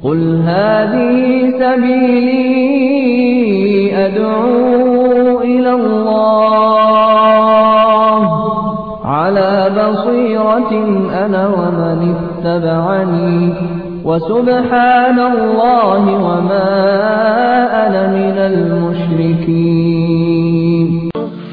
قل هذه سبيلي أدعو إلى الله على بصيرة أنا ومن اتبعني وسبحان الله وما أنا من المشركين.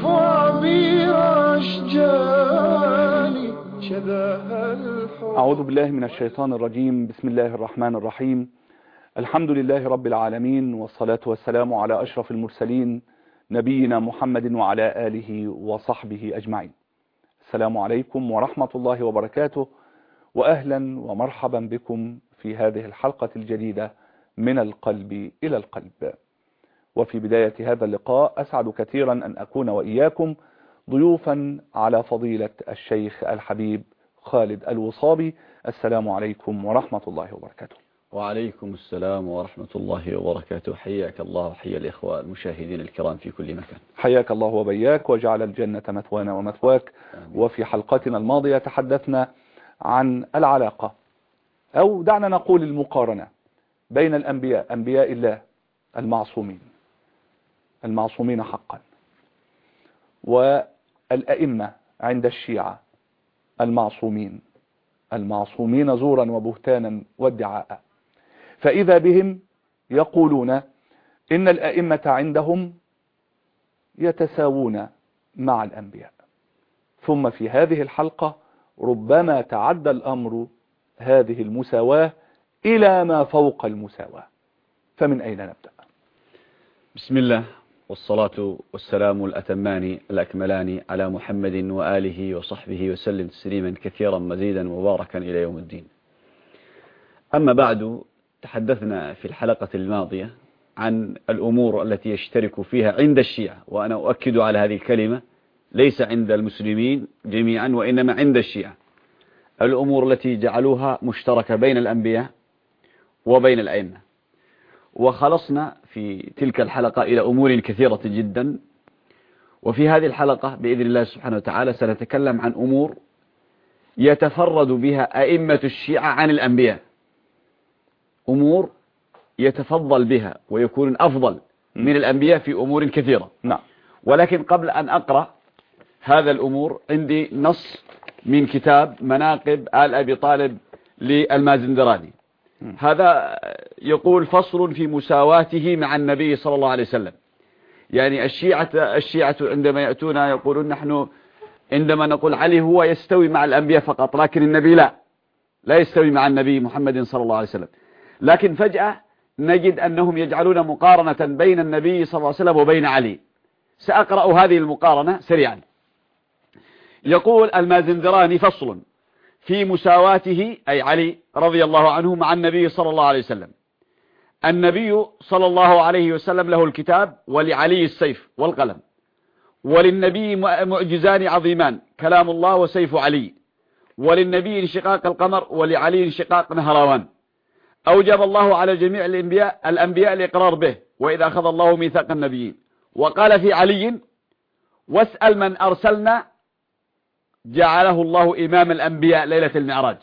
أعوذ بالله من الشيطان الرجيم. بسم الله الرحمن الرحيم. الحمد لله رب العالمين، والصلاة والسلام على أشرف المرسلين نبينا محمد وعلى آله وصحبه أجمعين. السلام عليكم ورحمة الله وبركاته، وأهلا ومرحبا بكم في هذه الحلقة الجديدة من القلب إلى القلب. وفي بداية هذا اللقاء أسعد كثيرا أن أكون وإياكم ضيوفا على فضيلة الشيخ الحبيب خالد الوصابي. السلام عليكم ورحمة الله وبركاته. وعليكم السلام ورحمة الله وبركاته. حياك الله وحيا الإخوة المشاهدين الكرام في كل مكان. حياك الله وبياك، وجعل الجنة مثوانا ومثواك. وفي حلقتنا الماضية تحدثنا عن العلاقة، أو دعنا نقول المقارنة بين الأنبياء، أنبياء الله المعصومين حقا، والأئمة عند الشيعة المعصومين زورا وبهتانا وادعاء. فإذا بهم يقولون إن الأئمة عندهم يتساوون مع الأنبياء. ثم في هذه الحلقة ربما تعدى الأمر هذه المساواة إلى ما فوق المساواة. فمن أين نبدأ؟ بسم الله، والصلاة والسلام الأتمان الأكملان على محمد وآله وصحبه وسلم تسليما كثيرا مزيدا مباركا إلى يوم الدين. أما بعد، تحدثنا في الحلقة الماضية عن الأمور التي يشترك فيها عند الشيعة، وأنا أؤكد على هذه الكلمة، ليس عند المسلمين جميعا وإنما عند الشيعة، الأمور التي جعلوها مشتركة بين الأنبياء وبين الأئمة. وخلصنا في تلك الحلقة إلى أمور كثيرة جدا، وفي هذه الحلقة بإذن الله سبحانه وتعالى سنتكلم عن أمور يتفرد بها أئمة الشيعة عن الأنبياء، أمور يتفضل بها ويكون أفضل من الأنبياء في أمور كثيرة. نعم. ولكن قبل أن أقرأ هذا الأمور عندي نص من كتاب مناقب آل أبي طالب للمازندراني. هذا يقول: فصل في مساواته مع النبي صلى الله عليه وسلم. يعني الشيعة عندما يأتون يقولون نحن عندما نقول علي هو يستوي مع الأنبياء فقط، لكن النبي لا يستوي مع النبي محمد صلى الله عليه وسلم. لكن فجأة نجد أنهم يجعلون مقارنة بين النبي صلى الله عليه وسلم وبين علي. سأقرأ هذه المقارنة سريعا. يقول المازندراني: فصل في مساواته، أي علي رضي الله عنه، مع النبي صلى الله عليه وسلم. النبي صلى الله عليه وسلم له الكتاب، ولعلي السيف والقلم. وللنبي معجزان عظيمان، كلام الله وسيف علي. وللنبي انشقاق القمر، ولعلي انشقاق نهروان. أوجب الله على جميع الأنبياء الإقرار به، وإذا أخذ الله ميثاق النبيين. وقال في علي: واسأل من أرسلنا جعله الله إمام الأنبياء ليلة المعراج.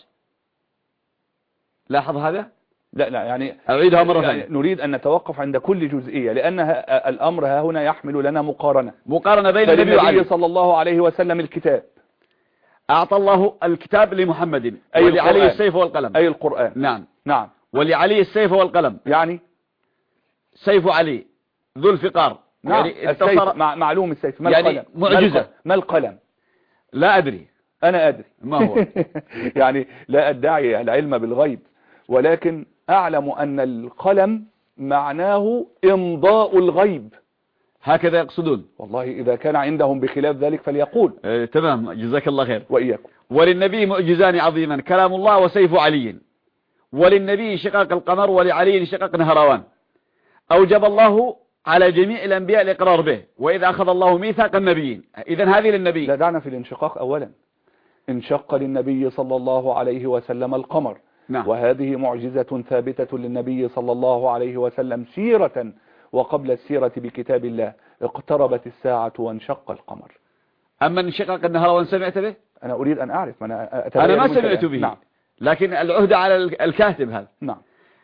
لاحظ هذا؟ لا يعني أعيدها مرة ثانية. نريد أن نتوقف عند كل جزئية، لأن الأمر ها هنا يحمل لنا مقارنة بين النبي وعلي. صلى الله عليه وسلم الكتاب، أعطى الله الكتاب لمحمد، أي ولعلي السيف والقلم، أي القرآن. نعم. ولعلي السيف والقلم، يعني سيف علي ذو الفقار. نعم. يعني السيف معلوم السيف. ما يعني القلم؟ معجزة. ما القلم؟ لا أدري. أنا أدري ما هو. يعني لا أدعي العلم بالغيب، ولكن أعلم أن القلم معناه إمضاء الغيب، هكذا يقصدون. والله إذا كان عندهم بخلاف ذلك فليقول. تمام، جزاك الله خير. وإياكم. وللنبي معجزان عظيما، كلام الله وسيف علي. وللنبي انشقاق القمر، ولعلي انشقاق نهروان. أوجب الله على جميع الأنبياء الإقرار به، وإذا أخذ الله ميثاق النبيين. إذن هذه للنبي. لا، دعنا في الانشقاق أولا. انشق للنبي صلى الله عليه وسلم القمر. نعم. وهذه معجزة ثابتة للنبي صلى الله عليه وسلم سيرة وقبل السيرة بكتاب الله. اقتربت الساعة وانشق القمر. أما انشقاق النهروان سمعت به؟ أنا أريد أن أعرف. أنا ما سمعت به. نعم. لكن العهد على الكاتب هذا. نعم.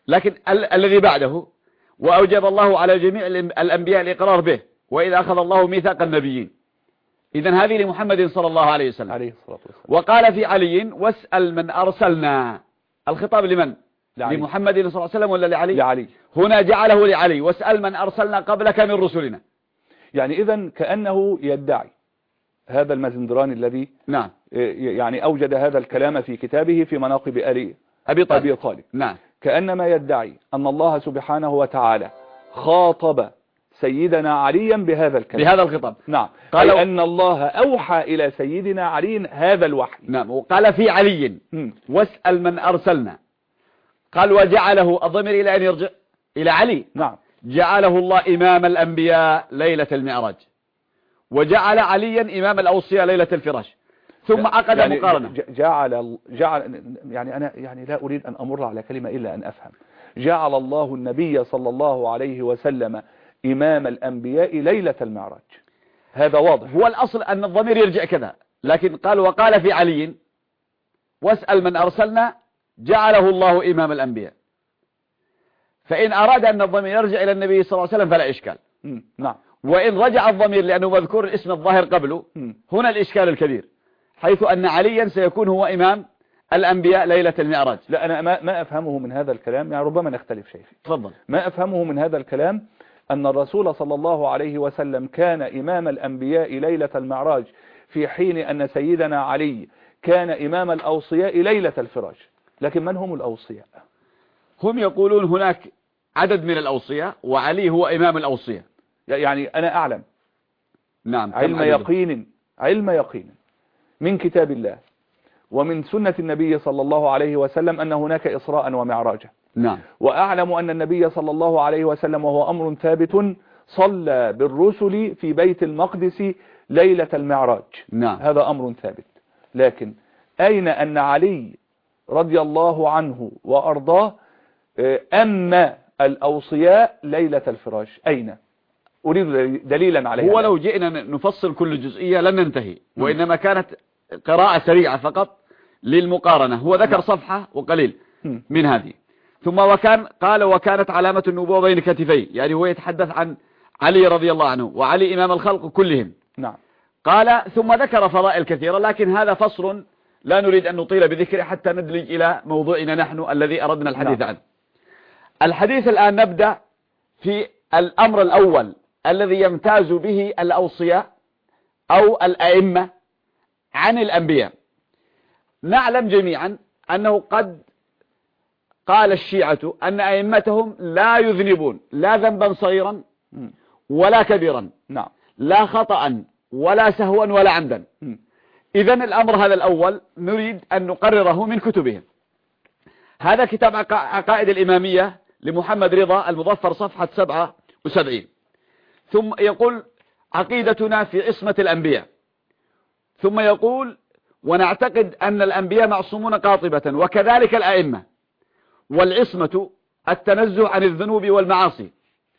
لكن الذي بعده وأوجب الله على جميع الأنبياء الإقرار به وإذا أخذ الله ميثاق النبيين. إذن هذه لمحمد صلى الله عليه وسلم عليه الصلاة والسلام. وقال في علي واسأل من أرسلنا. الخطاب لمن؟ لمحمد صلى الله عليه وسلم ولا لعلي؟ لعلي. هنا جعله لعلي واسأل من أرسلنا قبلك من رسلنا. يعني إذن كأنه يدعي هذا المازندراني الذي نعم يعني أوجد هذا الكلام في كتابه في مناقب أبي طالب. نعم. كأنما يدعي أن الله سبحانه وتعالى خاطب سيدنا عليا بهذا الكلام، بهذا الخطاب. نعم، قال أن الله أوحى إلى سيدنا علي هذا الوحي. نعم. وقال في علي واسأل من أرسلنا. قال وجعله الضمير إلى أن يرجع إلى علي. نعم. جعله الله إمام الأنبياء ليلة المعراج وجعل عليا إمام الأوصياء ليلة الفراش. ثم عقد يعني مقارنة. جعل يعني أنا يعني لا أريد أن أمر على كلمة إلا أن أفهم. جعل الله النبي صلى الله عليه وسلم إمام الأنبياء ليلة المعراج، هذا واضح. هو الأصل أن الضمير يرجع كذا، لكن قال وقال في علي واسأل من أرسلنا جعله الله إمام الأنبياء. فإن أراد أن الضمير يرجع إلى النبي صلى الله عليه وسلم فلا إشكال. نعم. وإن رجع الضمير لأنه مذكور الاسم الظاهر قبله هنا الإشكال الكبير، حيث أن عليا سيكون هو إمام الأنبياء ليلة المعراج. لا، أنا ما أفهمه من هذا الكلام، يعني ربما نختلف شيء. تفضل. ما أفهمه من هذا الكلام أن الرسول صلى الله عليه وسلم كان إمام الأنبياء ليلة المعراج، في حين أن سيدنا علي كان إمام الأوصياء ليلة الفراش. لكن من هم الأوصياء؟ هم يقولون هناك عدد من الأوصياء وعلي هو إمام الأوصياء. يعني أنا أعلم، نعم، علم يقين من كتاب الله ومن سنة النبي صلى الله عليه وسلم أن هناك إسراء ومعراجا. نعم. وأعلم أن النبي صلى الله عليه وسلم وهو أمر ثابت صلى بالرسل في بيت المقدس ليلة المعراج. نعم. هذا أمر ثابت. لكن أين أن علي رضي الله عنه وأرضاه أما الأوصياء ليلة الفراش؟ أين؟ أريد دليلا عليه. هو لو جئنا نفصل كل جزئية لن ننتهي، وإنما كانت قراءة سريعة فقط للمقارنة. هو ذكر صفحة وقليل من هذه. ثم وكانت علامة النبوة بين كتفيه، يعني هو يتحدث عن علي رضي الله عنه وعلي إمام الخلق كلهم. نعم. قال ثم ذكر فضائل كثيرة، لكن هذا فصل لا نريد أن نطيل بذكره حتى ندلج إلى موضوعنا نحن الذي أردنا الحديث عنه. الحديث الآن نبدأ في الأمر الأول الذي يمتاز به الأوصياء أو الأئمة عن الأنبياء. نعلم جميعا أنه قد قال الشيعة أن أئمتهم لا يذنبون لا ذنبا صغيرا ولا كبيرا. نعم. لا خطأ ولا سهوا ولا عمدا. إذن الأمر هذا الأول نريد أن نقرره من كتبهم. هذا كتاب عقائد الإمامية لمحمد رضا المظفر صفحة 77. ثم يقول عقيدتنا في عصمة الأنبياء. ثم يقول ونعتقد أن الأنبياء معصومون قاطبة وكذلك الأئمة، والعصمة التنزه عن الذنوب والمعاصي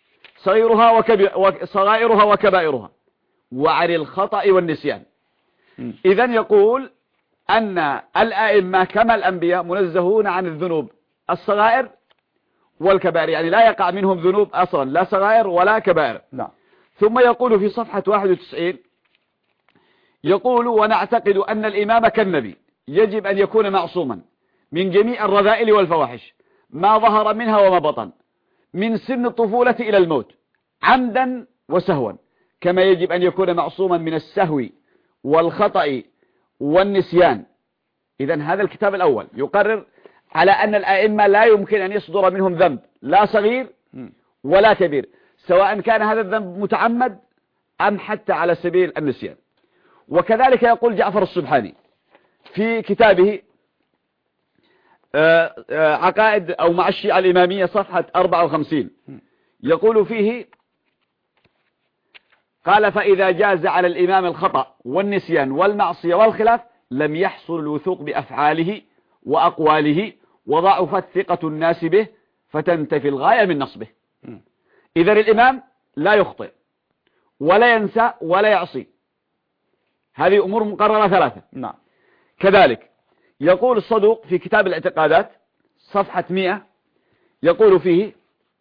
صغائرها وكبائرها وعن الخطأ والنسيان. إذن يقول أن الأئمة كما الأنبياء منزهون عن الذنوب الصغائر والكبائر، يعني لا يقع منهم ذنوب أصلا لا صغائر ولا كبائر. نعم. ثم يقول في صفحة 91 يقول ونعتقد أن الإمام كالنبي يجب أن يكون معصوما من جميع الرذائل والفواحش ما ظهر منها وما بطن من سن الطفولة إلى الموت عمدا وسهوا، كما يجب أن يكون معصوما من السهو والخطأ والنسيان. إذن هذا الكتاب الأول يقرر على أن الأئمة لا يمكن أن يصدر منهم ذنب لا صغير ولا كبير، سواء كان هذا الذنب متعمد أم حتى على سبيل النسيان. وكذلك يقول جعفر السبحاني في كتابه عقائد أو مع الشيعة الإمامية صفحة 54 يقول فيه قال فإذا جاز على الإمام الخطأ والنسيان والمعصية والخلاف لم يحصل الوثوق بأفعاله وأقواله وضعفت ثقة الناس به فتنتفي الغاية من نصبه. إذن الإمام لا يخطئ ولا ينسى ولا يعصي، هذه أمور مقررة ثلاثة. نعم. كذلك يقول الصدوق في كتاب الاعتقادات صفحة 100 يقول فيه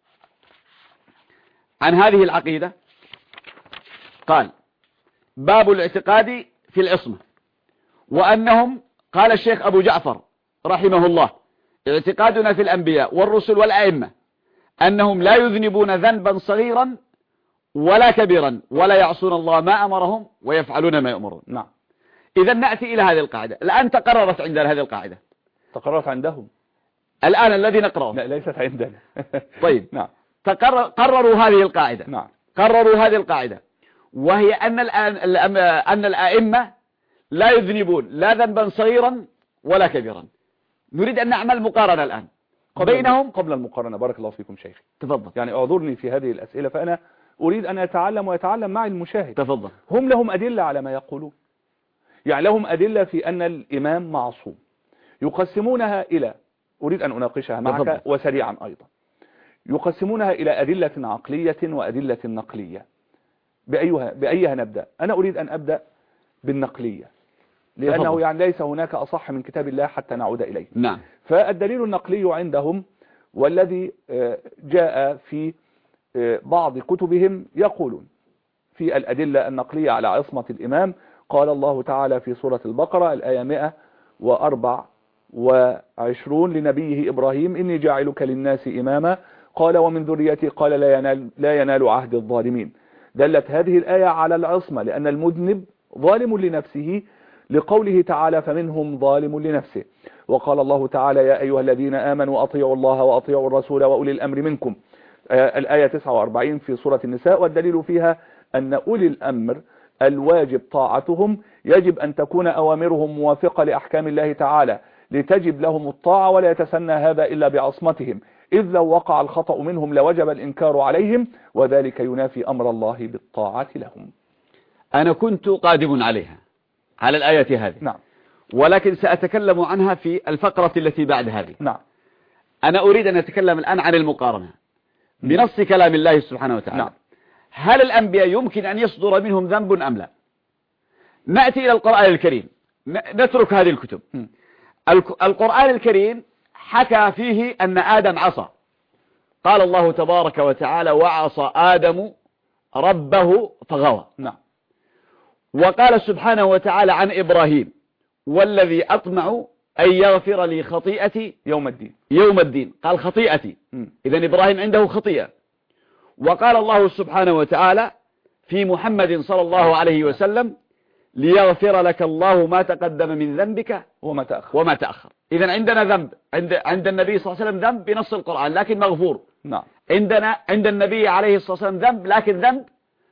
عن هذه العقيدة، قال: باب الاعتقاد في العصمة، وأنهم، قال الشيخ أبو جعفر رحمه الله: اعتقادنا في الأنبياء والرسل والأئمة أنهم لا يذنبون ذنبا صغيرا ولا كبيرا ولا يعصون الله ما أمرهم ويفعلون ما يؤمرون. نعم. إذا نأتي إلى هذه القاعدة. الآن تقررت عندنا هذه القاعدة. تقررت عندهم الآن الذي نقرأه. لا، ليست عندنا. طيب. نعم. قرروا هذه القاعدة. نعم. قرروا هذه القاعدة، وهي أن الأئمة لا يذنبون لا ذنبا صغيرا ولا كبيرا. نريد أن نعمل مقارنة الآن بينهم. قبل المقارنة، بارك الله فيكم شيخي، تفضل. يعني اعذرني في هذه الأسئلة، فأنا أريد أن أتعلم ويتعلم معي المشاهد. تفضل. هم لهم أدلة على ما يقولون، يعني لهم أدلة في أن الإمام معصوم، يقسمونها إلى، أريد أن أناقشها معك تفضل. وسريعا أيضا، يقسمونها إلى أدلة عقلية وأدلة نقلية. بأيها نبدأ؟ أنا أريد أن أبدأ بالنقلية، لأنه تفضل. يعني ليس هناك أصح من كتاب الله حتى نعود إليه. نعم. فالدليل النقلي عندهم، والذي جاء في بعض كتبهم، يقولون في الأدلة النقلية على عصمة الإمام: قال الله تعالى في سورة البقرة الآية 124 لنبيه إبراهيم: إني جاعلك للناس إماما، قال ومن ذريتي، قال لا ينال عهد الظالمين. دلت هذه الآية على العصمة، لأن المذنب ظالم لنفسه، لقوله تعالى: فمنهم ظالم لنفسه. وقال الله تعالى: يا أيها الذين آمنوا أطيعوا الله وأطيعوا الرسول وأولي الأمر منكم، الآية 49 في سورة النساء. والدليل فيها أن أولي الأمر الواجب طاعتهم، يجب أن تكون أوامرهم موافقة لأحكام الله تعالى لتجب لهم الطاعة، ولا يتسنى هذا إلا بعصمتهم، إذ لو وقع الخطأ منهم لوجب الإنكار عليهم، وذلك ينافي أمر الله بالطاعة لهم. أنا كنت قادم عليها، على الآية هذه. نعم. ولكن سأتكلم عنها في الفقرة التي بعد هذه. نعم. أنا أريد أن أتكلم الآن عن المقارنة بنص كلام الله سبحانه وتعالى. نعم. هل الأنبياء يمكن أن يصدر منهم ذنب أم لا؟ نأتي إلى القرآن الكريم، نترك هذه الكتب. القرآن الكريم حكى فيه أن آدم عصى. قال الله تبارك وتعالى: وعصى آدم ربه فغوى. نعم. وقال سبحانه وتعالى عن إبراهيم: والذي أطمع أن يغفر لي خطيئتي يوم الدين. قال خطيئتي، إذن إبراهيم عنده خطيئة. وقال الله سبحانه وتعالى في محمد صلى الله عليه وسلم: ليغفر لك الله ما تقدم من ذنبك وما تأخر. إذن عندنا ذنب عند النبي صلى الله عليه وسلم، ذنب بنص القرآن لكن مغفور. نعم. عند النبي عليه الصلاة والسلام ذنب، لكن ذنب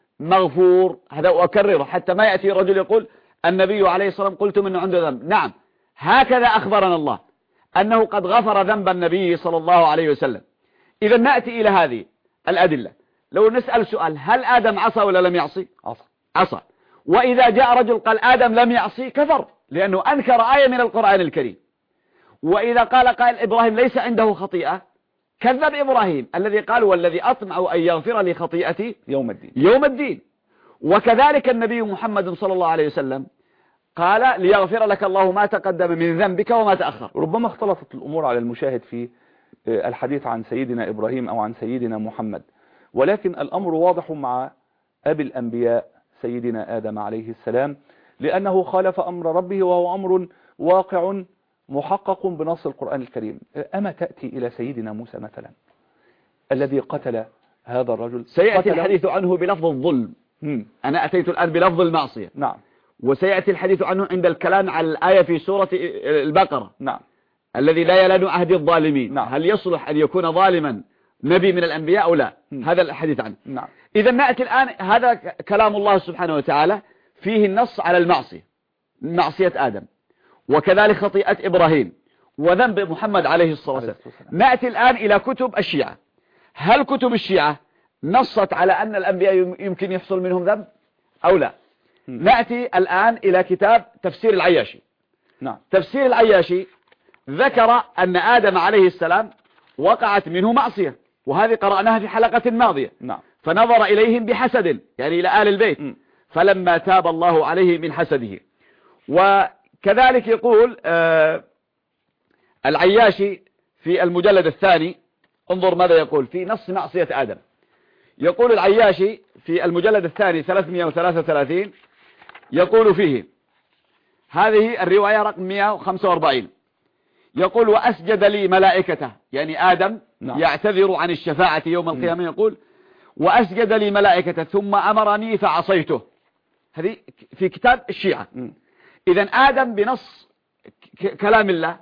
مغفور. هذا أكرره حتى ما يأتي رجل يقول النبي عليه الصلاة والسلام قلت منه عنده ذنب. نعم، هكذا أخبرنا الله أنه قد غفر ذنب النبي صلى الله عليه وسلم. إذا نأتي إلى هذه الأدلة. لو نسأل سؤال: هل آدم عصى ولا لم يعصي؟ عصى. وإذا جاء رجل قال آدم لم يعصي، كفر، لأنه أنكر آية من القرآن الكريم. وإذا قال إبراهيم ليس عنده خطيئة، كذب إبراهيم الذي قال: والذي أطمع أن يغفر لي خطيئتي يوم الدين. وكذلك النبي محمد صلى الله عليه وسلم قال: ليغفر لك الله ما تقدم من ذنبك وما تأخر. ربما اختلطت الأمور على المشاهد في الحديث عن سيدنا إبراهيم أو عن سيدنا محمد، ولكن الأمر واضح مع أبي الأنبياء سيدنا آدم عليه السلام، لأنه خالف أمر ربه، وهو أمر واقع محقق بنص القرآن الكريم. أما تأتي إلى سيدنا موسى مثلا الذي قتل هذا الرجل، سيأتي الحديث عنه بلفظ الظلم. أنا أتيت الآن بلفظ المعصية. نعم. وسيأتي الحديث عنه عند الكلام على الآية في سورة البقرة. نعم. الذي لا يلان عهد الظالمين. نعم. هل يصلح أن يكون ظالما نبي من الأنبياء أو لا؟ هذا الحديث عنه. نعم. إذا نأتي الآن، هذا كلام الله سبحانه وتعالى فيه النص على المعصية، معصية آدم، وكذلك خطيئة إبراهيم، وذنب محمد عليه الصلاة والسلام. نأتي الآن إلى كتب الشيعة. هل كتب الشيعة نصت على أن الأنبياء يمكن يحصل منهم ذنب أو لا؟ نأتي الآن إلى كتاب تفسير العياشي. نعم. تفسير العياشي ذكر أن آدم عليه السلام وقعت منه معصية، وهذه قرأناها في حلقة ماضية. نعم. فنظر إليهم بحسد، يعني إلى آل البيت، فلما تاب الله عليه من حسده. وكذلك يقول العياشي في المجلد الثاني انظر ماذا يقول في نص معصية آدم. يقول العياشي في المجلد الثاني 333 يقول فيه، هذه الرواية رقم 145، يقول وأسجد لي ملائكته، يعني آدم يعتذر عن الشفاعة يوم القيامة، يقول وأسجد لي ملائكته ثم أمرني فعصيته. هذه في كتاب الشيعة. إذن آدم بنص كلام الله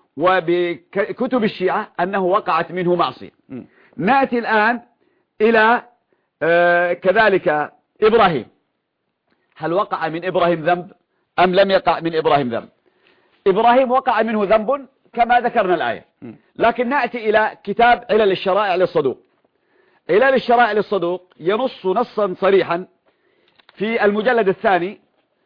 وبكتب الشيعة أنه وقعت منه معصية. نأتي الآن إلى كذلك إبراهيم. هل وقع من إبراهيم ذنب أم لم يقع من إبراهيم ذنب؟ إبراهيم وقع منه ذنب كما ذكرنا الآية، لكن نأتي إلى كتاب علل الشرائع للصدوق. علل الشرائع للصدوق ينص نصا صريحا في المجلد الثاني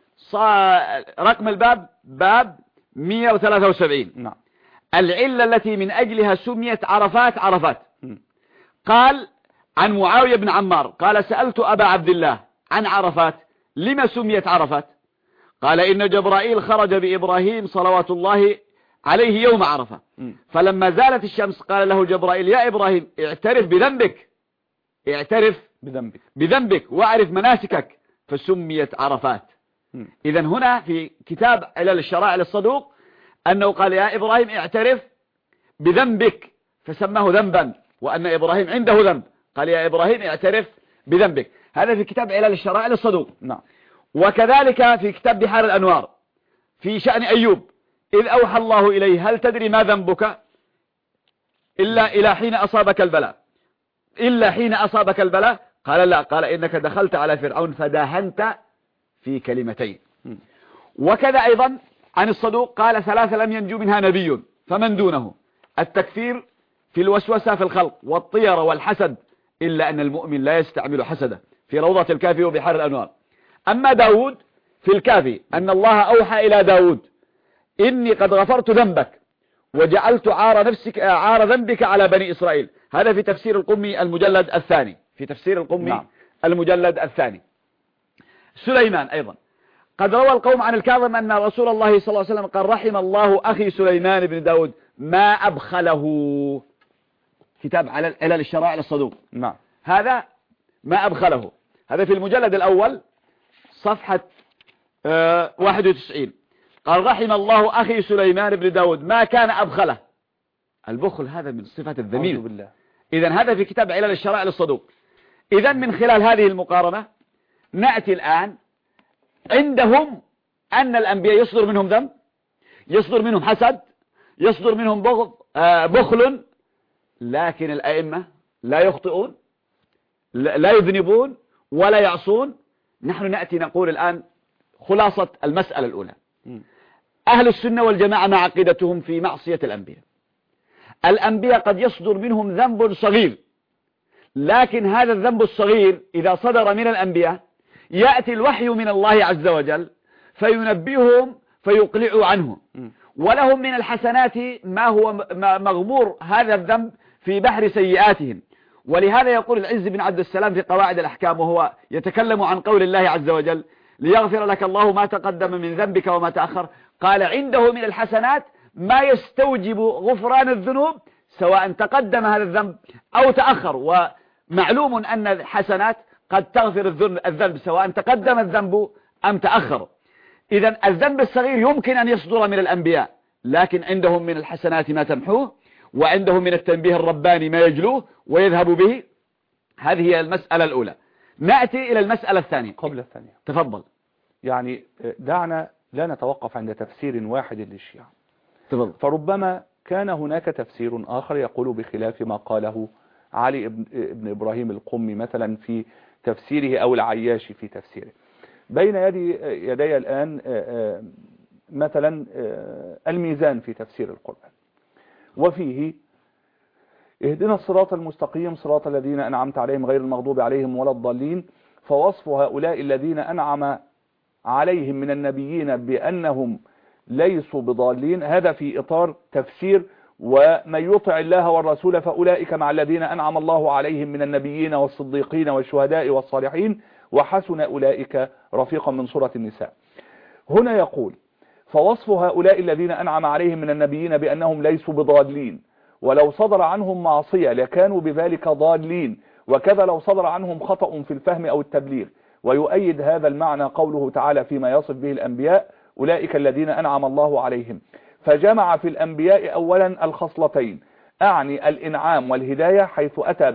رقم الباب باب 173. نعم. العلة التي من أجلها سميت عرفات عرفات. قال عن معاوية بن عمار قال سألت أبا عبد الله عن عرفات لما سميت عرفات؟ قال إن جبرائيل خرج بإبراهيم صلوات الله عليه يوم عرفة، فلما زالت الشمس قال له جبرائيل يا إبراهيم اعترف بذنبك، اعترف بذنبك واعرف مناسكك، فسميت عرفات. إذن هنا في كتاب علل الشرائع للصدوق أنه قال يا إبراهيم اعترف بذنبك فسماه ذنبا، وأن إبراهيم عنده ذنب قال يا إبراهيم اعترف بذنبك. هذا في كتاب علل الشرائع للصدوق. نعم. وكذلك في كتاب بحار الأنوار في شأن أيوب إذ أوحى الله إليه هل تدري ما ذنبك إلا حين أصابك البلاء، إلا حين أصابك البلاء قال لا، قال إنك دخلت على فرعون فداهنت في كلمتين. وكذا أيضا عن الصدوق قال ثلاثة لم ينجو منها نبي فمن دونه، التكفير في الوسوسة في الخلق والطيرة والحسد، إلا أن المؤمن لا يستعمل حسده في روضة الكافي وبحار الأنوار. أما داود في الكافي أن الله أوحى إلى داود إني قد غفرت ذنبك وجعلت عار ذنبك على بني إسرائيل. هذا في تفسير القمي المجلد الثاني، في تفسير القمي نعم. المجلد الثاني. سليمان أيضا قد روى القوم عن الكاظم أن رسول الله صلى الله عليه وسلم قال رحم الله أخي سليمان بن داود ما أبخله. كتاب علل الشرائع للصدوق. نعم. هذا ما أبخله، هذا في المجلد الأول صفحة 91 قال رحم الله أخي سليمان بن داود ما كان أبخله. البخل هذا من صفات الذميم. إذن هذا في كتاب علل الشرائع للصدوق. إذن من خلال هذه المقارنة نأتي الآن عندهم أن الأنبياء يصدر منهم ذنب، يصدر منهم حسد، يصدر منهم بخل، لكن الأئمة لا يخطئون لا يذنبون ولا يعصون. نحن نأتي نقول الآن خلاصة المسألة الأولى. أهل السنة والجماعة مع عقيدتهم في معصية الأنبياء. الأنبياء قد يصدر منهم ذنب صغير، لكن هذا الذنب الصغير إذا صدر من الأنبياء يأتي الوحي من الله عز وجل فينبئهم فيقلعوا عنه، ولهم من الحسنات ما هو مغمور هذا الذنب في بحر سيئاتهم. ولهذا يقول العز بن عبد السلام في قواعد الأحكام وهو يتكلم عن قول الله عز وجل ليغفر لك الله ما تقدم من ذنبك وما تأخر، قال عنده من الحسنات ما يستوجب غفران الذنوب سواء تقدم هذا الذنب أو تأخر. ومعلوم أن الحسنات قد تغفر الذنب سواء تقدم الذنب أم تأخر. إذن الذنب الصغير يمكن أن يصدر من الأنبياء، لكن عندهم من الحسنات ما تمحوه، وعندهم من التنبيه الرباني ما يجلوه ويذهب به. هذه هي المسألة الأولى. نأتي إلى المسألة الثانية. قبل الثانية تفضل. يعني دعنا لا نتوقف عند تفسير واحد للشيعة، تفضل. فربما كان هناك تفسير آخر يقول بخلاف ما قاله علي ابن إبراهيم القمي مثلا في تفسيره أو العياشي في تفسيره. بين يدي الآن مثلا الميزان في تفسير القرآن، وفيه اهدنا الصراط المستقيم صراط الذين أنعمت عليهم غير المغضوب عليهم ولا الضالين. فوصف هؤلاء الذين أنعم عليهم من النبيين بأنهم ليسوا بضالين هذا في إطار تفسير ومن يطع الله والرسول فأولئك مع الذين أنعم الله عليهم من النبيين والصديقين والشهداء والصالحين وحسن أولئك رفيقا من سورة النساء. هنا يقول فوصف هؤلاء الذين أنعم عليهم من النبيين بأنهم ليسوا بضالين، ولو صدر عنهم معصية لكانوا بذلك ضالين، وكذا لو صدر عنهم خطأ في الفهم أو التبليغ. ويؤيد هذا المعنى قوله تعالى فيما يصف به الأنبياء: أولئك الذين أنعم الله عليهم. فجمع في الأنبياء أولا الخصلتين، أعني الإنعام والهداية، حيث أتى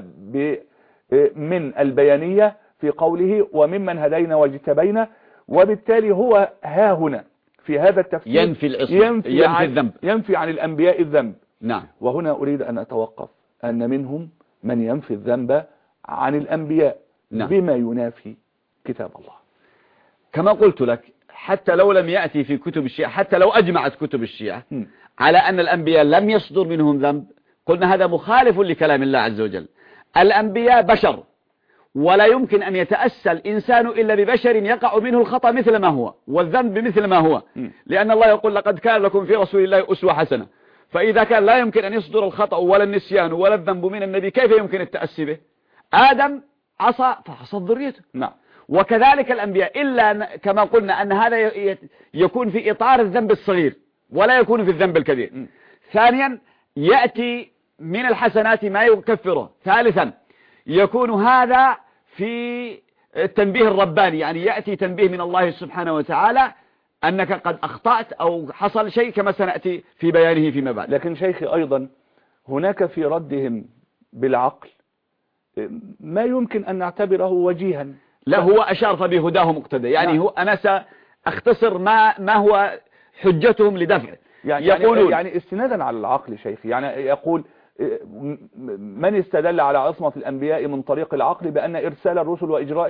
من البيانية في قوله: وممن هدينا واجتبينا. وبالتالي هو ها هنا في هذا التفسير ينفي العصمة، ينفي الذنب، ينفي عن الأنبياء الذنب. نعم. وهنا أريد أن أتوقف أن منهم من ينفي الذنب عن الأنبياء، نعم. بما ينافي كتاب الله. كما قلت لك، حتى لو لم يأتي في كتب الشيعة، حتى لو أجمعت كتب الشيعة على أن الأنبياء لم يصدر منهم ذنب، قلنا هذا مخالف لكلام الله عز وجل. الأنبياء بشر، ولا يمكن أن يتأسى الإنسان إلا ببشر يقع منه الخطأ مثل ما هو والذنب مثل ما هو، لأن الله يقول: لقد كان لكم في رسول الله أسوة حسنة. فإذا كان لا يمكن أن يصدر الخطأ ولا النسيان ولا الذنب من النبي، كيف يمكن التأسي به؟ آدم عصى فعصت ذريته. نعم. وكذلك الأنبياء، إلا كما قلنا أن هذا يكون في إطار الذنب الصغير ولا يكون في الذنب الكبير. ثانيا، يأتي من الحسنات ما يكفره. ثالثا، يكون هذا في التنبيه الرباني، يعني يأتي تنبيه من الله سبحانه وتعالى أنك قد أخطأت أو حصل شيء، كما سنأتي في بيانه فيما بعد. لكن شيخي أيضا هناك في ردهم بالعقل ما يمكن أن نعتبره وجيها. لا، هو أشار فبهداه مقتدى، يعني هو أنا سأختصر ما هو حجتهم لدفعه. يعني استنادا على العقل شيخي، يعني يقول: من استدل على عصمة الأنبياء من طريق العقل بأن إرسال الرسل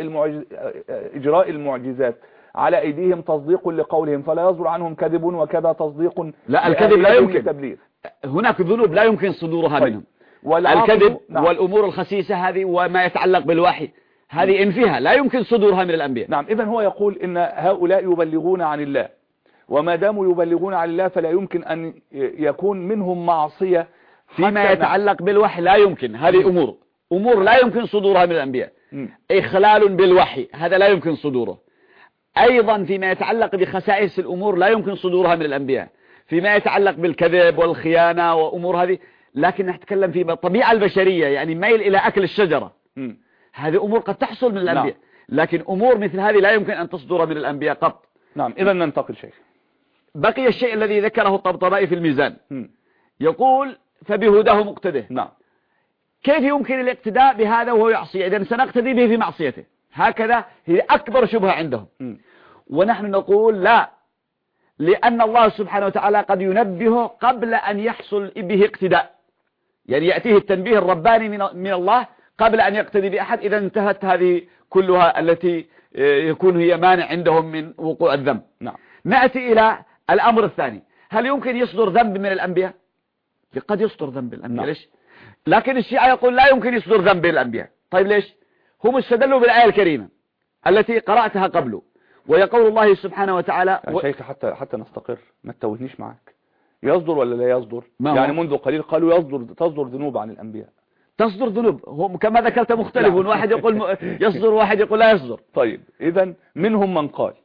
وإجراء المعجزات على أيديهم تصديق لقولهم، فلا يصدر عنهم كذب، وكذا تصديق. لا، الكذب لا يمكن، هناك ذنوب لا يمكن صدورها منهم. الكذب والأمور الخسيسة هذه وما يتعلق بالوحي، هذه إن فيها لا يمكن صدورها من الأنبياء. نعم. إذن هو يقول إن هؤلاء يبلغون عن الله، وما داموا يبلغون عن الله فلا يمكن أن يكون منهم معصية فيما يتعلق بالوحي. لا يمكن، هذه أمور لا يمكن صدورها من الأنبياء. إخلال بالوحي هذا لا يمكن صدوره. أيضا فيما يتعلق بخسائس الأمور لا يمكن صدورها من الأنبياء، فيما يتعلق بالكذب والخيانة وأمور هذه. لكن نتكلم في الطبيعة البشرية، يعني ميل إلى أكل الشجرة، هذه أمور قد تحصل من الأنبياء. لكن أمور مثل هذه لا يمكن أن تصدر من الأنبياء قط. نعم. إذا ننتقل شيخ. بقي الشيء الذي ذكره الطبطبائي في الميزان، يقول: فبهداه مقتده. نعم. كيف يمكن الاقتداء بهذا وهو يعصي؟ إذن سنقتدي به في معصيته. هكذا هي أكبر شبهة عندهم. ونحن نقول لا، لأن الله سبحانه وتعالى قد ينبهه قبل أن يحصل به اقتداء، يعني يأتيه التنبيه الرباني من الله قبل أن يقتدي بأحد، إذا انتهت هذه كلها التي يكون هي مانع عندهم من وقوع الذنب. نعم. نأتي إلى الأمر الثاني: هل يمكن يصدر ذنب من الأنبياء؟ قد يصدر ذنب الأنبياء. نعم. ليش؟ لكن الشيعة يقول لا يمكن يصدر ذنب الأنبياء. طيب ليش؟ هم استدلوا بالآية الكريمة التي قرأتها قبله، ويقول الله سبحانه وتعالى شيخ حتى نستقر، ما تتوهنيش معك، يصدر ولا لا يصدر؟ يعني منذ قليل قالوا تصدر ذنوب عن الأنبياء. تصدر ذنوب، هم كما ذكرت مختلف، واحد يقول يصدر وواحد يقول لا يصدر. طيب إذن منهم من قال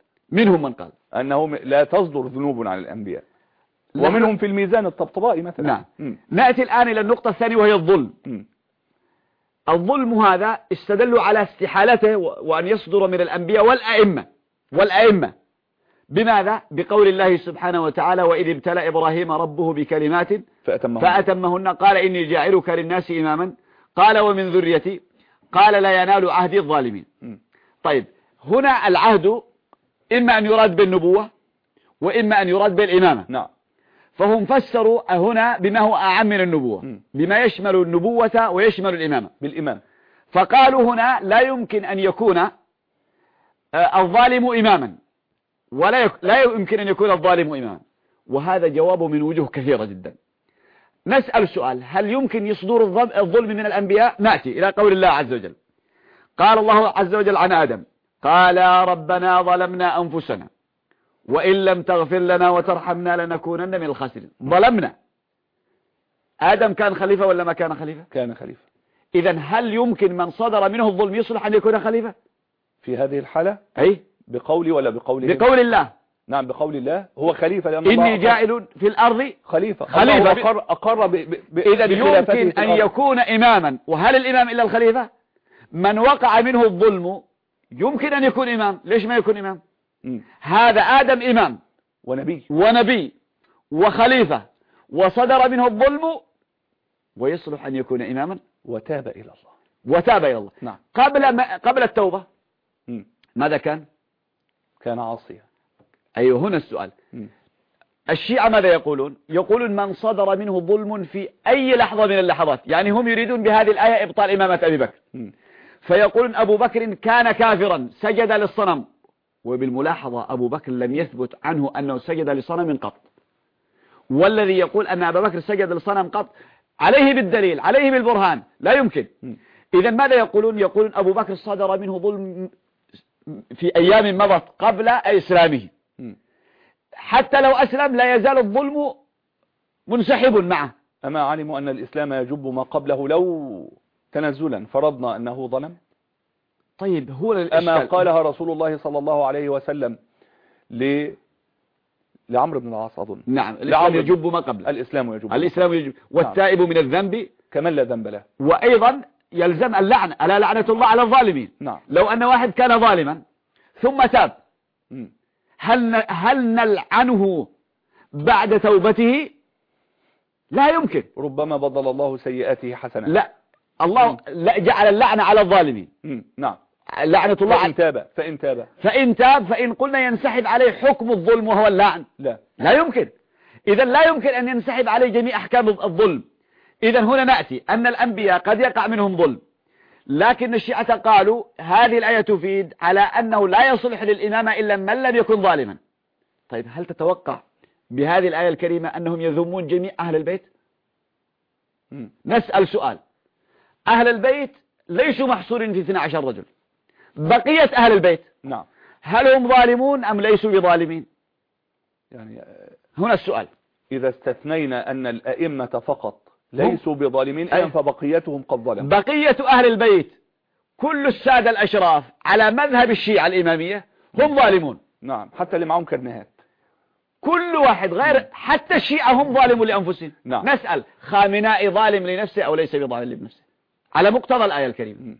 أنه لا تصدر ذنوب عن الأنبياء، ومنهم في الميزان الطبطبائي مثلا. نعم. نأتي الآن إلى النقطة الثانية وهي الظلم. الظلم هذا استدلوا على استحالته وأن يصدر من الأنبياء والأئمة. بماذا؟ بقول الله سبحانه وتعالى: وإذ ابتلى إبراهيم ربه بكلمات فأتمهن قال إني جاعلك للناس إماما قال ومن ذريتي قال لا ينال عهدي الظالمين. طيب، هنا العهد إما أن يراد بالنبوة وإما أن يراد بالإمامة. نعم. فهم فسروا هنا بما هو أعم من النبوة، بما يشمل النبوة ويشمل الإمامة، بالإمام. فقالوا هنا لا يمكن أن يكون الظالم إماما، لا يمكن أن يكون الظالم إماما. وهذا جوابه من وجوه كثيرة جدا. نسأل سؤال: هل يمكن يصدر الظلم من الأنبياء؟ نأتي إلى قول الله عز وجل. قال الله عز وجل عن آدم: قال ربنا ظلمنا أنفسنا وإن لم تغفر لنا وترحمنا لنكونن من الخاسرين. ظلمنا. آدم كان خليفة ولا ما كان خليفة؟ كان خليفة. إذن هل يمكن من صدر منه الظلم يصلح أن يكون خليفة في هذه الحالة؟ أي بقولي ولا بقوله؟ بقول الله. نعم بقول الله هو خليفة، لأن إني الله جاعل في الأرض خليفة الله أقر إذا يمكن أن يكون إماما. وهل الإمام إلا الخليفة؟ من وقع منه الظلم يمكن أن يكون إمام. ليش ما يكون إمام؟ هذا آدم إمام ونبي وخليفة، وصدر منه الظلم ويصلح أن يكون إماما وتاب إلى الله. نعم. قبل التوبة ماذا كان عاصيا. أيوه هنا السؤال. الشيعة ماذا يقولون؟ يقولون من صدر منه ظلم في أي لحظة من اللحظات، يعني هم يريدون بهذه الآية إبطال إمامة أبي بكر. فيقولون أبو بكر كان كافرا سجد للصنم، وبالملاحظة أبو بكر لم يثبت عنه أنه سجد لصنم قط، والذي يقول أن أبا بكر سجد للصنم قط عليه بالدليل، عليه بالبرهان، لا يمكن. إذا ماذا يقولون؟ يقولون أبو بكر صدر منه ظلم في أيام مضت قبل إسلامه، حتى لو أسلم لا يزال الظلم منسحب معه. أما علموا أن الإسلام يجب ما قبله لو تنزلا فرضنا أنه ظلم؟ طيب هو أما قالها رسول الله صلى الله عليه وسلم لعمرو بن العاص أظن. نعم. الإسلام يجب ما قبله. الإسلام يجب والتائب من الذنب كمن لا ذنب له. وأيضا يلزم اللعنة، ألا لعنة الله على الظالمين. نعم. لو أن واحد كان ظالما ثم تاب هل نلعنه بعد توبته؟ لا يمكن. ربما بدل الله سيئاته حسنة. لا، الله لا جعل اللعنة على الظالمين. نعم. لعنة الله فإن تاب فإن قلنا ينسحب عليه حكم الظلم وهو اللعن. لا يمكن. إذا لا يمكن أن ينسحب عليه جميع أحكام الظلم. إذا هنا نأتي أن الأنبياء قد يقع منهم ظلم، لكن الشيعة قالوا هذه الآية تفيد على أنه لا يصلح للإمامة إلا من لم يكن ظالما. طيب هل تتوقع بهذه الآية الكريمة أنهم يذمون جميع أهل البيت؟ نسأل سؤال. أهل البيت ليسوا محصورين في 12 رجل، بقية أهل البيت نعم هل هم ظالمون أم ليسوا بظالمين؟ يعني هنا السؤال. إذا استثنينا أن الأئمة فقط ليسوا بظالمين إذن فبقيتهم قد ظلموا. بقية أهل البيت كل السادة الأشراف على مذهب الشيعة الإمامية هم ظالمون. نعم. حتى اللي معهم كرنيهات كل واحد غير حتى الشيعة هم ظالمون لأنفسهم. نعم. نسأل خامنائي ظالم لنفسه أو ليس بظالم لنفسه على مقتضى الآية الكريمة؟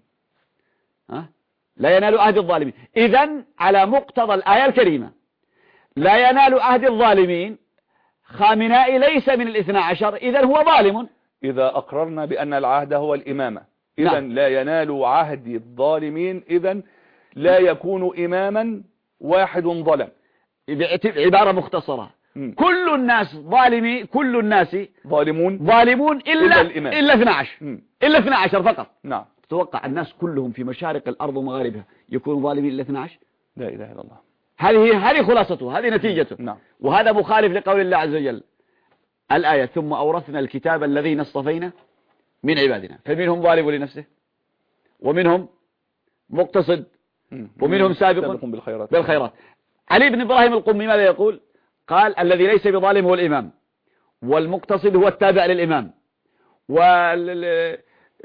لا ينال عهد الظالمين. إذن على مقتضى الآية الكريمة لا ينال عهد الظالمين. خامنائي ليس من 12، إذن هو ظالم. إذا أقررنا بأن العهد هو الإمامة إذن لا ينال عهد الظالمين، إذن لا يكون إماما واحد ظلم. عبارة مختصرة. كل الناس ظالمين، كل الناس ظالمون إلا الإمام، إلا 12 إلا 12 فقط. نعم. تتوقع الناس كلهم في مشارق الأرض ومغاربها يكونوا ظالمين إلا 12؟ لا إله إلا الله. هذه خلاصته، هذه نتيجته. نعم. وهذا مخالف لقول الله عز وجل الآية ثم أورثنا الكتاب الذين اصطفينا من عبادنا فمنهم ظالم لنفسه ومنهم مقتصد ومنهم سابق بالخيرات. علي بن إبراهيم القمي ماذا يقول؟ قال الذي ليس بظالم هو الإمام، والمقتصد هو التابع للإمام، والسابق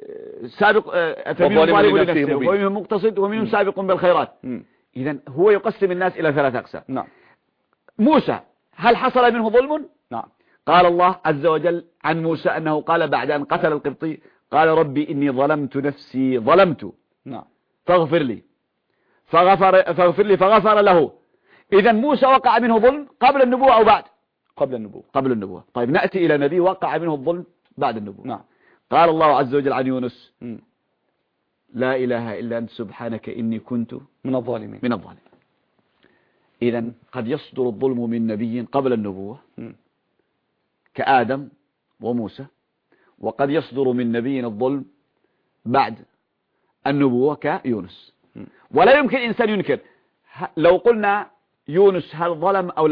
فمنهم ظالم لنفسه ومنهم مقتصد ومنهم سابق بالخيرات. إذن هو يقسم الناس إلى 3 أقسام. نعم. موسى هل حصل منه ظلم؟ نعم. قال الله عز وجل عن موسى أنه قال بعد أن قتل القبطي قال ربي إني ظلمت نفسي نعم. فاغفر لي فغفر له. إذا موسى وقع منه ظلم قبل النبوة أو بعد؟ قبل النبوة. طيب نأتي إلى نبي وقع منه الظلم بعد النبوة. نعم. قال الله عز وجل عن يونس لا إله إلا أنت سبحانك إني كنت من الظالمين. إذا قد يصدر الظلم من نبي قبل النبوة كآدم وموسى، وقد يصدر من نبي الظلم بعد النبوة كيونس. ولا يمكن إنسان ينكر. لو قلنا يونس هل ظلم أو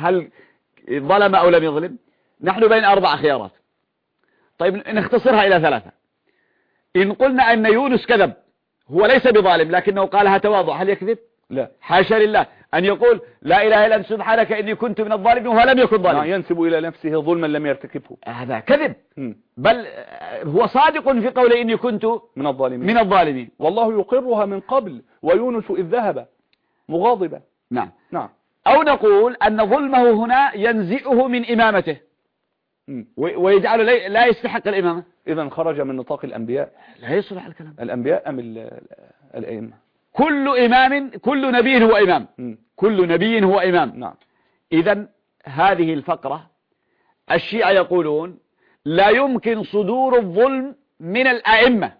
لم يظلم، نحن بين 4 خيارات. طيب نختصرها إلى 3. إن قلنا أن يونس كذب، هو ليس بظالم لكنه قالها تواضع، هل يكذب؟ لا، حاشا لله أن يقول لا إله إلا أنت سبحانك إني كنت من الظالمين وهو لم يكن ظالما. ينسب إلى نفسه ظلما لم يرتكبه، هذا كذب. بل هو صادق في قوله إني كنت من الظالمين. والله يقرها من قبل ويونس إذ ذهب مغاضبا. نعم. أو نقول أن ظلمه هنا ينزئه من إمامته ويجعله لا يستحق الإمامة. إذن خرج من نطاق الأنبياء. لا يصلح الكلام. الأنبياء أم الأئمة؟ كل نبي هو إمام. كل نبي هو إمام. نعم. إذن هذه الفقرة الشيعة يقولون لا يمكن صدور الظلم من الأئمة.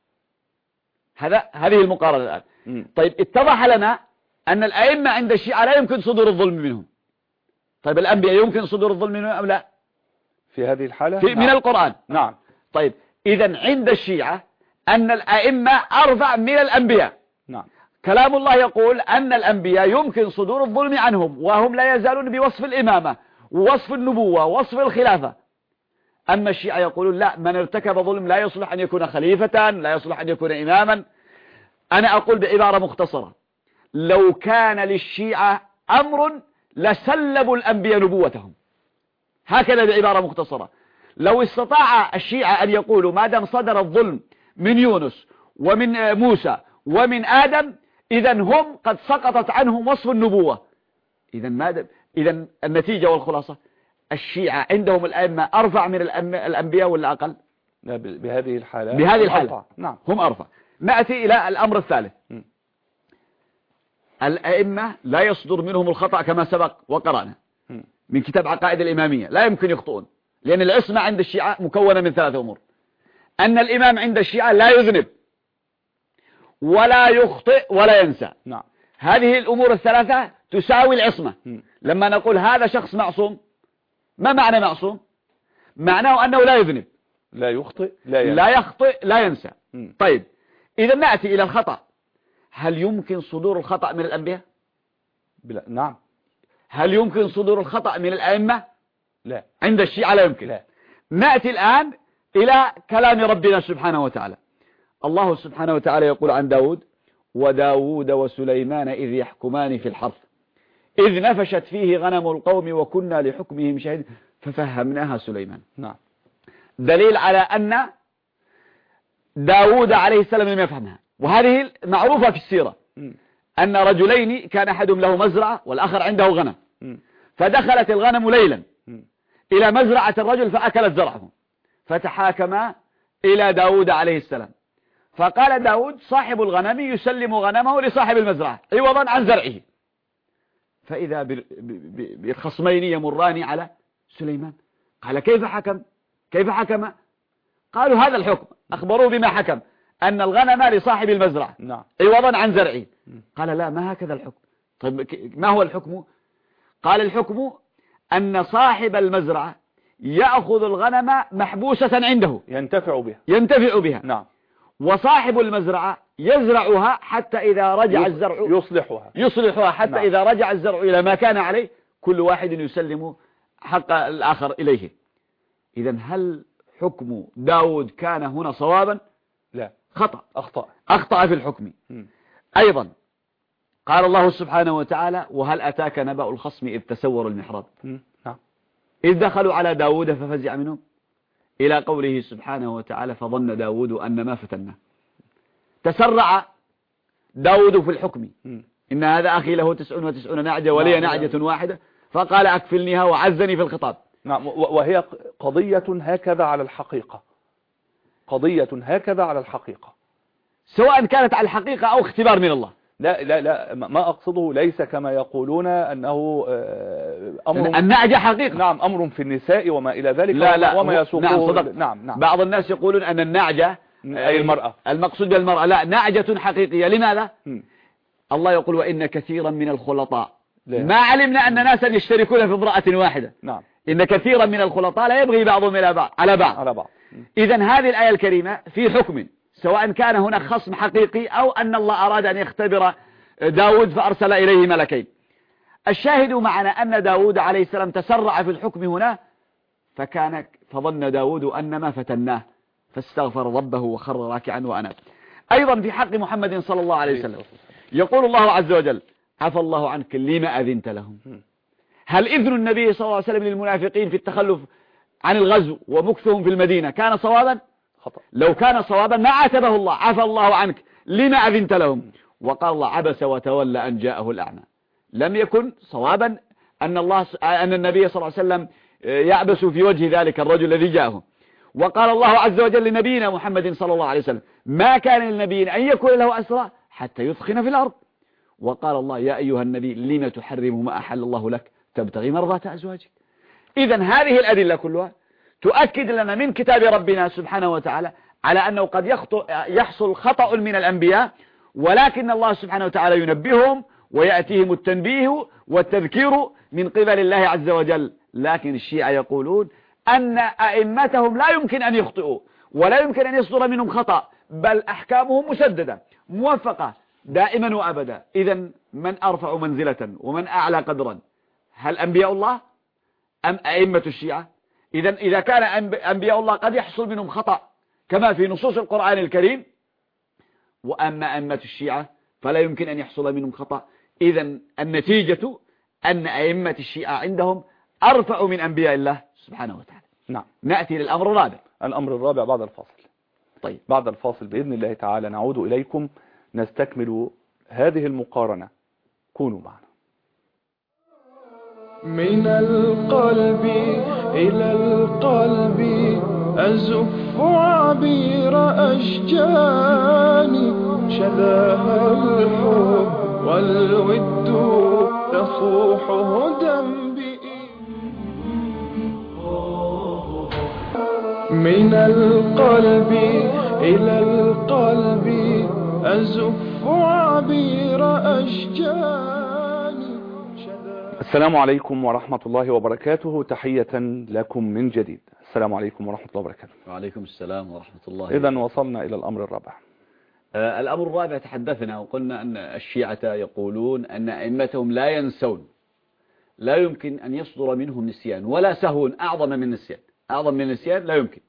هذه المقارنة الآن. طيب اتضح لنا أن الأئمة عند الشيعة لا يمكن صدور الظلم منهم. طيب الأنبياء يمكن صدور الظلم منهم أم لا؟ في هذه الحالة نعم. من القرآن. نعم. طيب إذن عند الشيعة أن الأئمة أرفع من الأنبياء. نعم. كلام الله يقول أن الأنبياء يمكن صدور الظلم عنهم وهم لا يزالون بوصف الإمامة ووصف النبوة ووصف الخلافة. أما الشيعة يقولون لا، من ارتكب ظلم لا يصلح أن يكون خليفة، لا يصلح أن يكون إماما. أنا أقول بعبارة مختصرة، لو كان للشيعة أمر لسلبوا الأنبياء نبوتهم. هكذا بعبارة مختصرة، لو استطاع الشيعة أن يقولوا ما دام صدر الظلم من يونس ومن موسى ومن آدم إذن هم قد سقطت عنهم وصف النبوة. إذن النتيجة والخلاصة الشيعة عندهم الأئمة أرفع من الأنبياء ولا أقل؟ بهذه الحالة نعم هم أرفع. نأتي إلى الأمر الثالث. الأئمة لا يصدر منهم الخطأ كما سبق وقرأنا من كتاب عقائد الإمامية، لا يمكن يخطئون، لأن العصمة عند الشيعة مكونة من 3 أمور. أن الإمام عند الشيعة لا يذنب ولا يخطئ ولا ينسى. نعم. هذه الأمور ال3 تساوي العصمة. لما نقول هذا شخص معصوم، ما معنى معصوم؟ معناه أنه لا يذنب، لا يخطئ لا ينسى. طيب إذا نأتي إلى الخطأ. هل يمكن صدور الخطأ من الأنبياء؟ نعم. هل يمكن صدور الخطأ من الأئمة؟ لا. عند الشيعة لا يمكن. لا. نأتي الآن إلى كلام ربنا سبحانه وتعالى. الله سبحانه وتعالى يقول عن داود: وداود وسليمان إذ يحكمان في الحرث إذ نفشت فيه غنم القوم وكنا لحكمهم شهيد ففهمناها سليمان. نعم. دليل على أن داود عليه السلام لم يفهمها. وهذه معروفة في السيرة أن رجلين كان أحدهم له مزرعة والآخر عنده غنم، فدخلت الغنم ليلا إلى مزرعة الرجل فأكلت زرعه، فتحاكما إلى داود عليه السلام، فقال داود: صاحب الغنم يسلم غنمه لصاحب المزرعة عوضا عن زرعه. فإذا بالخصمين يمران على سليمان، قال: كيف حكم؟ قالوا: هذا الحكم. أخبروه بما حكم، أن الغنم لصاحب المزرعة عوضا عن زرعه. قال: لا، ما هكذا الحكم. طيب ما هو الحكم؟ قال: الحكم أن صاحب المزرعة يأخذ الغنم محبوسة عنده ينتفع بها. نعم. وصاحب المزرعة يزرعها حتى إذا رجع الزرع يصلحها حتى نعم. إذا رجع الزرع إلى ما كان عليه كل واحد يسلم حق الآخر إليه. إذن هل حكم داود كان هنا صوابا؟ لا، أخطأ في الحكم. أيضا قال الله سبحانه وتعالى: وهل أتاك نبأ الخصم إذ تسوروا المحراب إذ دخلوا على داود ففزع منهم إلى قوله سبحانه وتعالى: فظن داود أن ما فتناه. تسرع داود في الحكم، إن هذا أخي له 99 نعجة ولي نعجة واحدة فقال: أكفلنيها وعزني في الخطاب. نعم. وهي قضية هكذا على الحقيقة، سواء كانت على الحقيقة أو اختبار من الله. لا، ما أقصده ليس كما يقولون أنه أمر النعجة حقيقة. نعم، أمر في النساء وما إلى ذلك. لا وما يسوقه. نعم. بعض الناس يقولون أن النعجة أي المرأة، المقصود بالمرأة. لا، نعجة حقيقية. لماذا؟ الله يقول: وإن كثيرا من الخلطاء ما علمنا أن ناسا يشتركون في امرأة واحدة. نعم. إن كثيرا من الخلطاء لا يبغي بعضهم على بعض. إذن هذه الآية الكريمة في حكم، سواء كان هناك خصم حقيقي أو أن الله أراد أن يختبر داود فأرسل إليه ملكين. الشاهد معنا أن داود عليه السلام تسرع في الحكم هنا، فظن داود أن ما فتناه فاستغفر ربه وخر راكعا وأناب. أيضا في حق محمد صلى الله عليه وسلم يقول الله عز وجل: عفى الله عنك لما أذنت لهم. هل إذن النبي صلى الله عليه وسلم للمنافقين في التخلف عن الغزو ومكثهم في المدينة كان صوابا؟ خطأ. لو كان صوابا ما عاتبه الله: عفى الله عنك لما أذنت لهم. وقال الله: عبس وتولى أن جاءه الأعمى. لم يكن صوابا أن النبي صلى الله عليه وسلم يعبس في وجه ذلك الرجل الذي جاءه. وقال الله عز وجل لنبينا محمد صلى الله عليه وسلم: ما كان للنبي أن يكون له أسرى حتى يثخن في الأرض. وقال الله: يا أيها النبي لم تحرم ما أحل الله لك تبتغي مرضات أزواجك. إذن هذه الأدلة كلها تؤكد لنا من كتاب ربنا سبحانه وتعالى على أنه قد يحصل خطأ من الأنبياء، ولكن الله سبحانه وتعالى ينبههم ويأتيهم التنبيه والتذكير من قبل الله عز وجل. لكن الشيعة يقولون أن أئمتهم لا يمكن أن يخطئوا ولا يمكن أن يصدر منهم خطأ، بل أحكامهم مسددة موفقة دائما وأبدا. إذن من أرفع منزلة ومن أعلى قدرا، هل أنبياء الله أم أئمة الشيعة؟ إذا كان أنبياء الله قد يحصل منهم خطأ كما في نصوص القرآن الكريم، وأما أئمة الشيعة فلا يمكن أن يحصل منهم خطأ. إذن النتيجة أن أئمة الشيعة عندهم أرفع من أنبياء الله سبحانه وتعالى. نعم. نأتي للأمر الرابع. الأمر الرابع بعد الفاصل. طيب، بعد الفاصل بإذن الله تعالى نعود إليكم نستكمل هذه المقارنة. كونوا معنا. من القلب إلى القلب أزف عبير أشجاني، شذاها الحب والود تصوح هدى من القلب إلى القلب أزف عبير أشجاني. السلام عليكم ورحمة الله وبركاته. تحية لكم من جديد. السلام عليكم ورحمة الله وبركاته. وعليكم السلام ورحمة الله. إذن وصلنا إلى الأمر الرابع. الأمر الرابع تحدثنا وقلنا أن الشيعة يقولون أن أئمتهم لا ينسون، لا يمكن أن يصدر منهم نسيان ولا سهو أعظم من النسيان، أعظم من النسيان لا يمكن.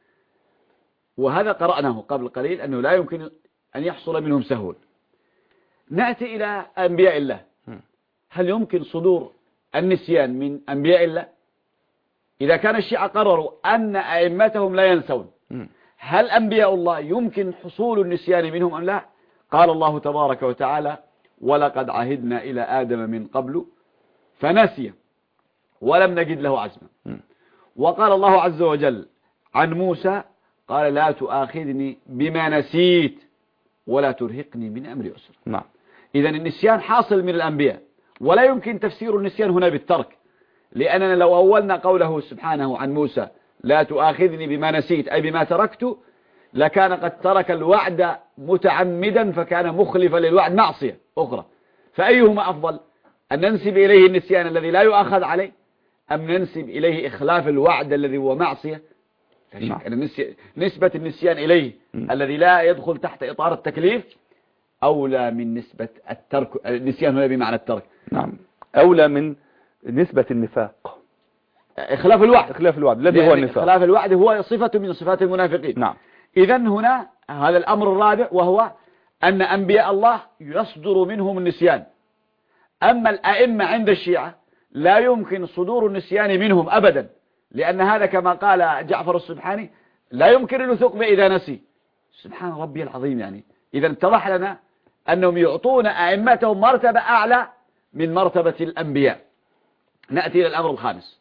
وهذا قرأناه قبل قليل أنه لا يمكن أن يحصل منهم سهو. نأتي إلى أنبياء الله. هل يمكن صدور النسيان من أنبياء الله؟ إذا كان الشيعة قرروا أن أئمتهم لا ينسون، هل أنبياء الله يمكن حصول النسيان منهم أم لا؟ قال الله تبارك وتعالى: ولقد عهدنا إلى آدم من قبل فنسي ولم نجد له عزما. وقال الله عز وجل عن موسى: قال لا تؤاخذني بما نسيت ولا ترهقني من أمري عسرا. نعم. إذن النسيان حاصل من الأنبياء، ولا يمكن تفسير النسيان هنا بالترك، لأننا لو أولنا قوله سبحانه عن موسى لا تؤاخذني بما نسيت أي بما تركت، لكان قد ترك الوعد متعمدا فكان مخلفا للوعد معصية أخرى. فأيهما أفضل، أن ننسب إليه النسيان الذي لا يؤاخذ عليه، أم ننسب إليه إخلاف الوعد الذي هو معصية؟ نعم. نسبة النسيان إليه الذي لا يدخل تحت إطار التكليف أولى من نسبة النسيان هنا بمعنى الترك. نعم، أولى من نسبة النفاق، إخلاف الوعد. إخلاف الوعد الذي هو النفاق. إخلاف الوعد هو صفة من صفات المنافقين. نعم. إذن هنا هذا الأمر الرابع، وهو أن أنبياء الله يصدر منهم النسيان. أما الأئمة عند الشيعة لا يمكن صدور النسيان منهم أبدا، لأن هذا كما قال جعفر السبحاني: لا يمكن الوثوق به إذا نسي. سبحان ربي العظيم. يعني إذا اتضح لنا أنهم يعطون أئمتهم مرتبة أعلى من مرتبة الأنبياء. نأتي إلى الأمر الخامس،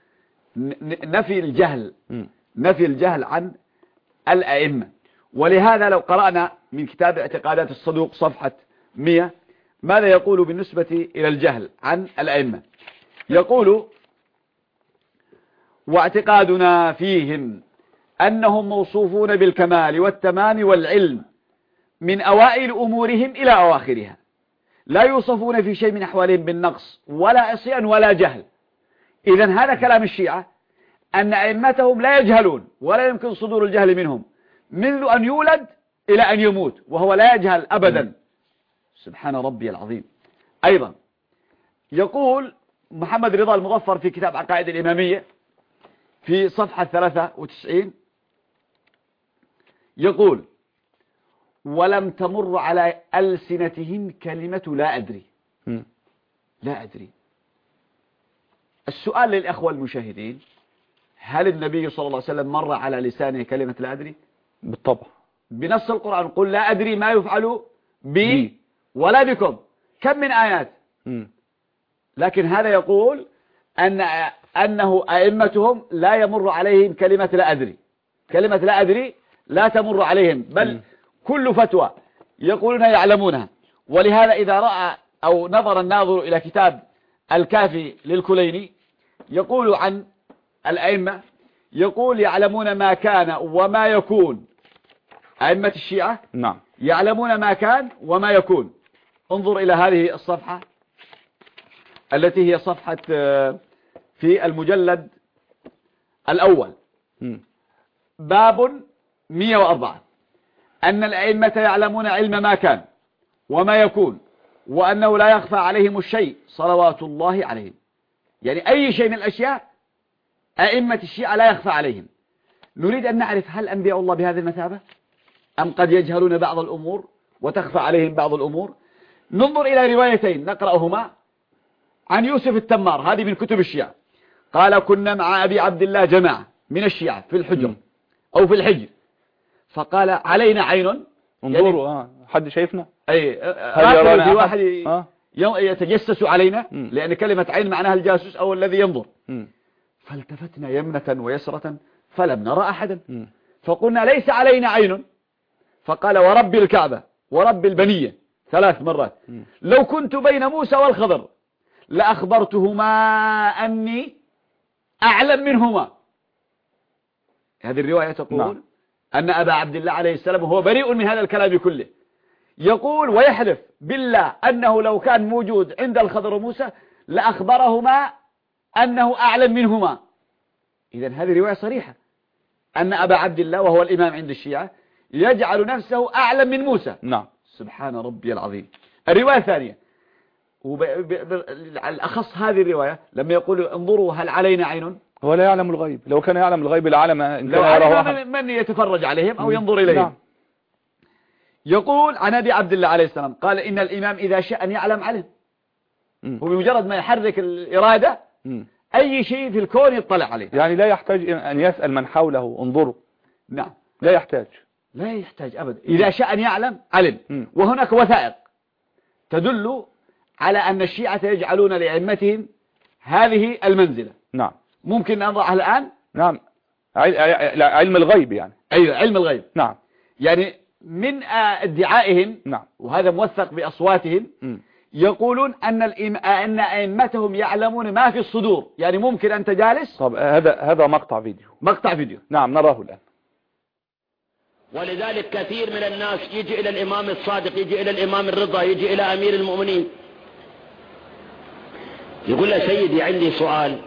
نفي الجهل. نفي الجهل عن الأئمة. ولهذا لو قرأنا من كتاب اعتقادات الصدوق صفحة 100 ماذا يقول بالنسبة إلى الجهل عن الأئمة؟ يقول: واعتقادنا فيهم أنهم موصوفون بالكمال والتمام والعلم من أوائل أمورهم إلى أواخرها، لا يوصفون في شيء من أحوالهم بالنقص ولا عصيان ولا جهل. إذن هذا كلام الشيعة، أن أئمتهم لا يجهلون ولا يمكن صدور الجهل منهم منذ أن يولد إلى أن يموت، وهو لا يجهل أبدا. سبحان ربي العظيم. أيضا يقول محمد رضا المظفر في كتاب عقائد الإمامية في صفحة 93 يقول: ولم تمر على ألسنتهم كلمة لا أدري. لا أدري. السؤال للأخوة المشاهدين: هل النبي صلى الله عليه وسلم مر على لسانه كلمة لا أدري؟ بالطبع. بنص القرآن: قل لا أدري ما يفعل بي ولا بكم. كم من آيات؟ لكن هذا يقول أنه أئمتهم لا يمر عليهم كلمة لا أدري. كلمة لا أدري لا تمر عليهم، بل كل فتوى يقولون يعلمونها. ولهذا إذا رأى أو نظر الناظر إلى كتاب الكافي للكليني يقول عن الأئمة، يقول يعلمون ما كان وما يكون. أئمة الشيعة نعم يعلمون ما كان وما يكون. انظر إلى هذه الصفحة التي هي صفحة في المجلد الأول، باب 104: أن الأئمة يعلمون علم ما كان وما يكون، وأنه لا يخفى عليهم الشيء صلوات الله عليهم. يعني أي شيء من الأشياء أئمة الشيعة لا يخفى عليهم. نريد أن نعرف هل أنبياء الله بهذه المثابة أم قد يجهلون بعض الأمور وتخفى عليهم بعض الأمور. ننظر إلى روايتين نقرأهما عن يوسف التمار، هذه من كتب الشيعة. قال: كنا مع أبي عبد الله جماعة من الشيعة في الحجر أو في الحجر، فقال: علينا عين. انظروا حد شايفنا؟ أي هل يرانا في واحد يتجسس علينا، لأن كلمة عين معناها الجاسوس أو الذي ينظر. فالتفتنا يمنة ويسرة فلم نرى أحدا، فقلنا: ليس علينا عين. فقال: ورب الكعبة ورب البنية 3 مرات، لو كنت بين موسى والخضر لأخبرتهما أني أعلم منهما. هذه الرواية تقول أن أبا عبد الله عليه السلام هو بريء من هذا الكلام كله. يقول ويحلف بالله أنه لو كان موجود عند الخضر وموسى لأخبرهما أنه أعلم منهما. إذن هذه رواية صريحة أن أبا عبد الله وهو الإمام عند الشيعة يجعل نفسه أعلم من موسى. نعم سبحان ربي العظيم. الرواية الثانية الأخص هذه الرواية لما يقول: انظروا هل علينا عين. هو لا يعلم الغيب، لو كان يعلم الغيب لعلم إن لو كان علم من يتفرج عليهم أو ينظر إليهم. نعم. يقول عن أبي عبد الله عليه السلام قال: إن الإمام إذا شاء أن يعلم علم. وبمجرد ما يحرك الإرادة أي شيء في الكون يطلع عليه. يعني لا يحتاج أن يسأل من حوله انظروا. نعم لا يحتاج أبدا. إذا شاء أن يعلم علم. وهناك وثائق تدل على أن الشيعة يجعلون لأئمتهم هذه المنزلة. نعم ممكن نضعها الآن. نعم علم الغيب يعني. أيوة علم الغيب. نعم يعني من ادعائهم. نعم. وهذا موثق بأصواتهم. يقولون أن أئمتهم يعلمون ما في الصدور. يعني ممكن أنت جالس. طب هذا مقطع فيديو. نعم نراه الآن. ولذلك كثير من الناس يجي إلى الإمام الصادق، يجي إلى الإمام الرضا، يجي إلى أمير المؤمنين، يقول له: سيدي عندي سؤال.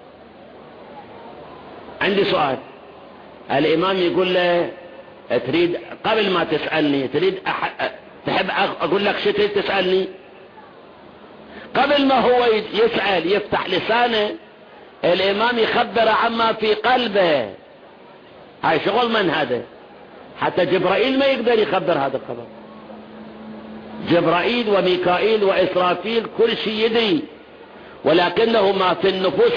الإمام يقول له: تريد قبل ما تسألني تحب أقول لك شو تريد تسألني؟ قبل ما هو يسأل يفتح لسانه الإمام يخبر عما في قلبه. هاي شغل من هذا؟ حتى جبرائيل ما يقدر يخبر هذا الخبر. جبرائيل وميكائيل وإسرافيل كل شيء يدري، ولكنه ما في النفوس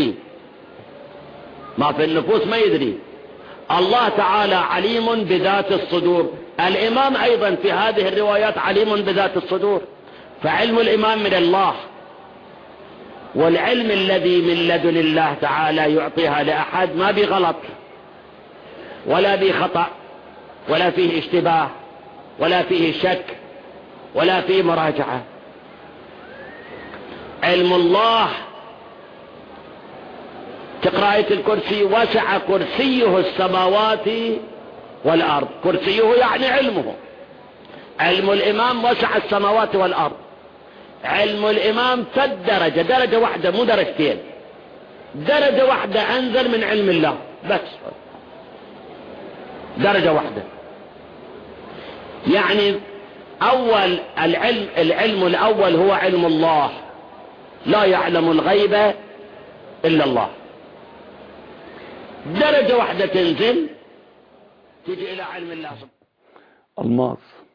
ما يدري. الله تعالى عليم بذات الصدور. الإمام أيضا في هذه الروايات عليم بذات الصدور. فعلم الإمام من الله، والعلم الذي من لدن الله تعالى يعطيها لأحد ما بي غلط ولا بي خطأ ولا فيه اشتباه ولا فيه شك ولا فيه مراجعة. علم الله تقرأ آية الكرسي: وسع كرسيه السماوات والأرض. كرسيه يعني علمه. علم الإمام وسع السماوات والأرض. علم الإمام درجة واحدة مو درجتين، درجة واحدة أنزل من علم الله، بس درجة واحدة. يعني أول العلم الأول هو علم الله، لا يعلم الغيب إلا الله. درجة واحدة تنزل تجي إلى علم الله. الماس.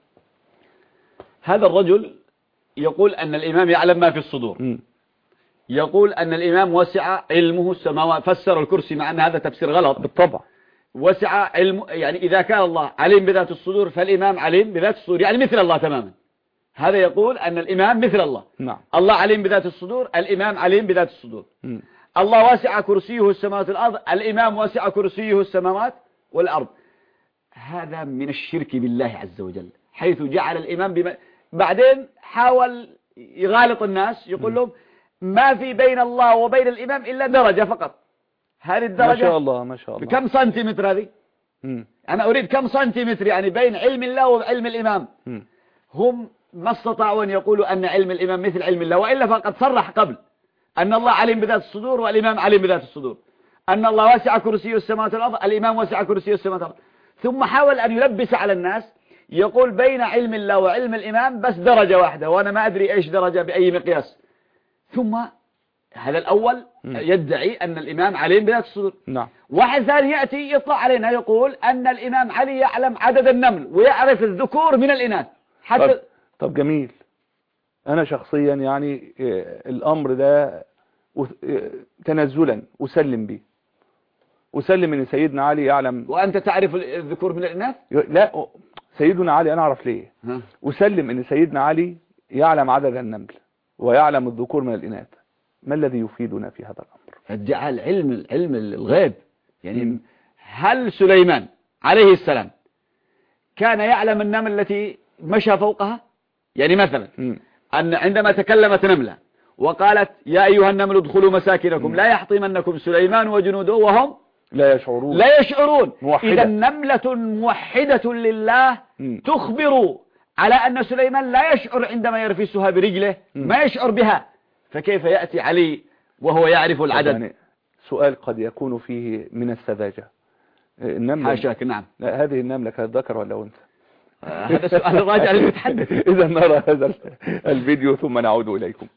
هذا الرجل يقول أن الإمام يعلم ما في الصدور. يقول أن الإمام وسع علمه السماوات. فسر الكرسي مع أن هذا تفسير غلط بالطبع. وسع علم، يعني إذا كان الله عليم بذات الصدور فالإمام عليم بذات الصدور، يعني مثل الله تماما. هذا يقول أن الإمام مثل الله. نعم. الله عليم بذات الصدور، الإمام عليم بذات الصدور. الله واسع كرسيه السماوات والأرض، الإمام واسع كرسيه السماوات والأرض. هذا من الشرك بالله عز وجل، حيث جعل الإمام بعدين حاول يغالط الناس، يقول لهم ما في بين الله وبين الإمام إلا درجة فقط. هذه الدرجة ما شاء الله ما شاء الله بكم سنتيمتر هذه؟ أنا أريد كم سنتيمتر يعني بين علم الله وعلم الإمام. هم ما استطاعوا أن يقولوا أن علم الإمام مثل علم الله، وإلا فقد صرح قبل أن الله عليم بذات الصدور والإمام عليم بذات الصدور، أن الله واسع كرسيه السماوات والأرض، الإمام واسع كرسيه السماوات والأرض. ثم حاول أن يلبس على الناس، يقول بين علم الله وعلم الإمام بس درجة واحدة، وأنا ما أدري إيش درجة بأي مقياس. ثم هذا الأول يدعي أن الإمام عليم بذات الصدور. نعم. واحد ثاني يأتي يطلع علينا يقول أن الإمام علي يعلم عدد النمل ويعرف الذكور من الإناث. حتى طب جميل. أنا شخصيا يعني الأمر ده تنزلا أسلم به، أسلم أن سيدنا علي يعلم. وأنت تعرف الذكور من الإناث؟ لا، سيدنا علي أنا أعرف ليه. أسلم أن سيدنا علي يعلم عدد النمل ويعلم الذكور من الإناث. ما الذي يفيدنا في هذا الأمر؟ ادعاء علم الغيب. يعني هل سليمان عليه السلام كان يعلم النمل التي مشى فوقها؟ يعني مثلا أن عندما تكلمت نملة وقالت يا أيها النمل ادخلوا مساكنكم لا يحطمنكم سليمان وجنوده وهم لا يشعرون. إذا نملة موحدة لله تخبر على أن سليمان لا يشعر عندما يرفسها برجله، ما يشعر بها، فكيف يأتي علي وهو يعرف العدد؟ يعني سؤال قد يكون فيه من السذاجة. النملة حاشاك. نعم. هذه النملة كانت ذكر ولا أنثى؟ هذا سؤال راجع للمتحدث. إذا نرى هذا الفيديو ثم نعود إليكم.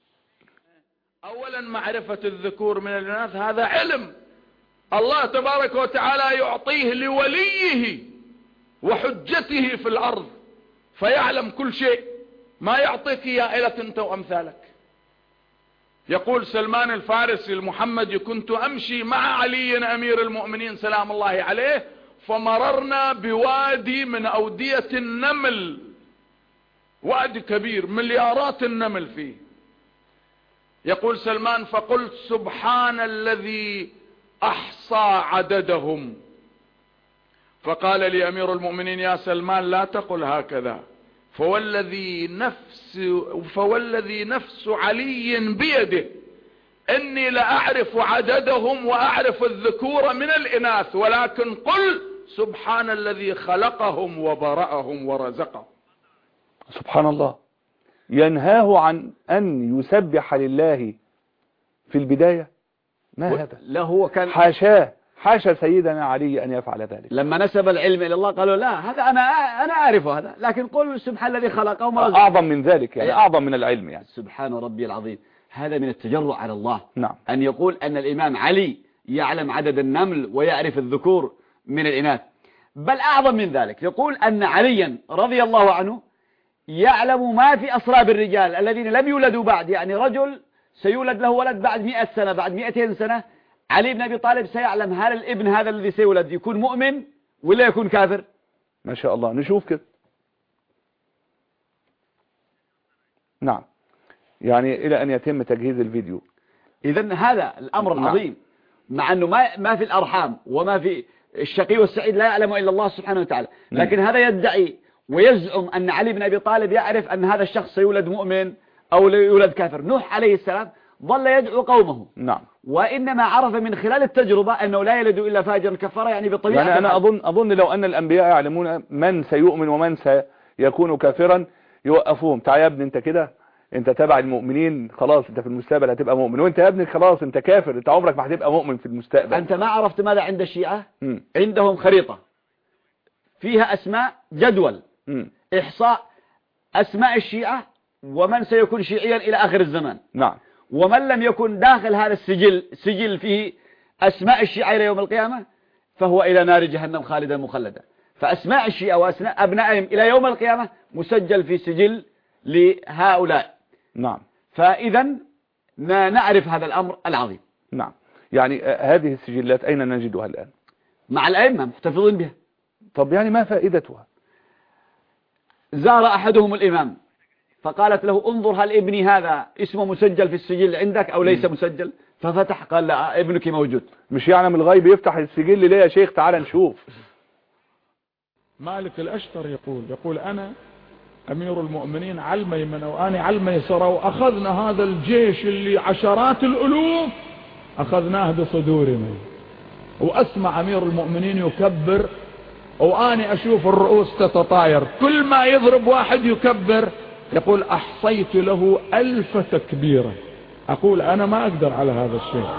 أولا معرفة الذكور من الإناث هذا علم الله تبارك وتعالى يعطيه لوليه وحجته في الأرض، فيعلم كل شيء، ما يعطيك إياه إلى أنت وأمثالك. يقول سلمان الفارسي المحمدي كنت أمشي مع علي أمير المؤمنين سلام الله عليه، فمررنا بوادي من أودية النمل، وادي كبير مليارات النمل فيه. يقول سلمان فقلت سبحان الذي أحصى عددهم، فقال لي أمير المؤمنين يا سلمان لا تقل هكذا، فوالذي نفس علي بيده إني لأعرف عددهم وأعرف الذكور من الإناث، ولكن قل سبحان الذي خلقهم وبرأهم ورزقهم. سبحان الله. ينهاه عن أن يسبح لله في البداية؟ ما هذا؟ لا، هو كان حاشا سيدنا علي أن يفعل ذلك. لما نسب العلم إلى الله قالوا لا هذا أنا أعرف هذا، لكن قل سبحان الذي خلقهم ورزقهم. أعظم من ذلك يعني، أعظم من العلم يعني. سبحان ربي العظيم. هذا من التجرؤ على الله. نعم. أن يقول أن الإمام علي يعلم عدد النمل ويعرف الذكور من الإناث. بل أعظم من ذلك، يقول أن عليا رضي الله عنه يعلم ما في أصلاب الرجال الذين لم يولدوا بعد. يعني رجل سيولد له ولد بعد 100 سنة، بعد 200 سنة، علي بن أبي طالب سيعلم هل الابن هذا الذي سيولد يكون مؤمن ولا يكون كافر. ما شاء الله. نشوف كده. نعم. يعني إلى أن يتم تجهيز الفيديو. إذن هذا الأمر العظيم، مع أنه ما في الأرحام وما في الشقي والسعيد لا يعلم إلا الله سبحانه وتعالى، لكن هذا يدعي ويزعم أن علي بن أبي طالب يعرف أن هذا الشخص سيولد مؤمن أو يولد كافر. نوح عليه السلام ظل يدعو قومه. نعم. وإنما عرف من خلال التجربة أنه لا يلد إلا فاجرا كفارا، يعني بالطبيعة. يعني أنا أظن لو أن الأنبياء يعلمون من سيؤمن ومن سيكون كافرا يوقفوهم. تعال يا ابني أنت كده، أنت تبع المؤمنين، خلاص أنت في المستقبل هتبقى مؤمن، وأنت يا ابني خلاص أنت كافر، أنت عمرك ما هتبقى مؤمن في المستقبل. أنت ما عرفت ماذا عند الشيعة؟ عندهم خريطة فيها أسماء، جدول إحصاء أسماء الشيعة ومن سيكون شيعيا إلى آخر الزمان. نعم. ومن لم يكن داخل هذا السجل فيه أسماء الشيعة إلى يوم القيامة فهو إلى نار جهنم خالدا مخلدا. فأسماء الشيعة وأسماء أبنائهم إلى يوم القيامة مسجل في سجل لهؤلاء. نعم. فإذا نعرف هذا الأمر العظيم. نعم. يعني هذه السجلات أين نجدها الآن؟ مع الأئمة محتفظين بها. طب يعني ما فائدتها؟ زار أحدهم الإمام فقالت له انظر هل ابني هذا اسمه مسجل في السجل عندك أو ليس مسجل؟ ففتح قال لا ابنك موجود. مش يعلم الغيب يفتح السجل ليه يا شيخ؟ تعال نشوف. مالك الأشتر يقول أنا أمير المؤمنين على الميمنة وأنا على الميسرة، وأخذنا هذا الجيش اللي عشرات الألوف أخذناه بصدورنا، وأسمع أمير المؤمنين يكبر وأنا أشوف الرؤوس تتطاير، كل ما يضرب واحد يكبر. يقول أحصيت له 1000 تكبيرة. أقول أنا ما أقدر على هذا الشيء.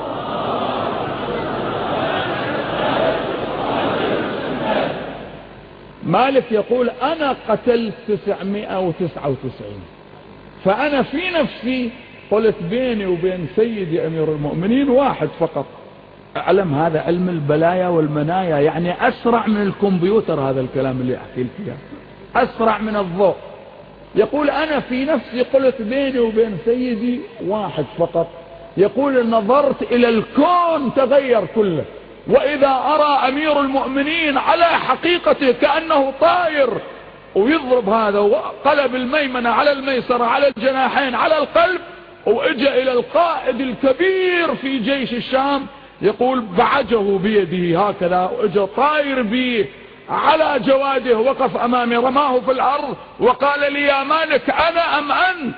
مالك يقول أنا قتلت 999. فأنا في نفسي قلت بيني وبين سيدي أمير المؤمنين واحد فقط. أعلم هذا علم البلايا والمنايا، يعني أسرع من الكمبيوتر هذا الكلام اللي أحكي لك إياه، أسرع من الضوء. يقول أنا في نفسي قلت بيني وبين سيدي واحد فقط. يقول نظرت إلى الكون تغير كله، وإذا أرى أمير المؤمنين على حقيقته كأنه طائر ويضرب هذا، وقلب الميمنة على الميسرة على الجناحين على القلب، وإجا إلى القائد الكبير في جيش الشام يقول بعجه بيده هكذا، وإجا طائر به على جواده، وقف أمامي رماه في الأرض وقال لي يا مالك أنا أم أنت؟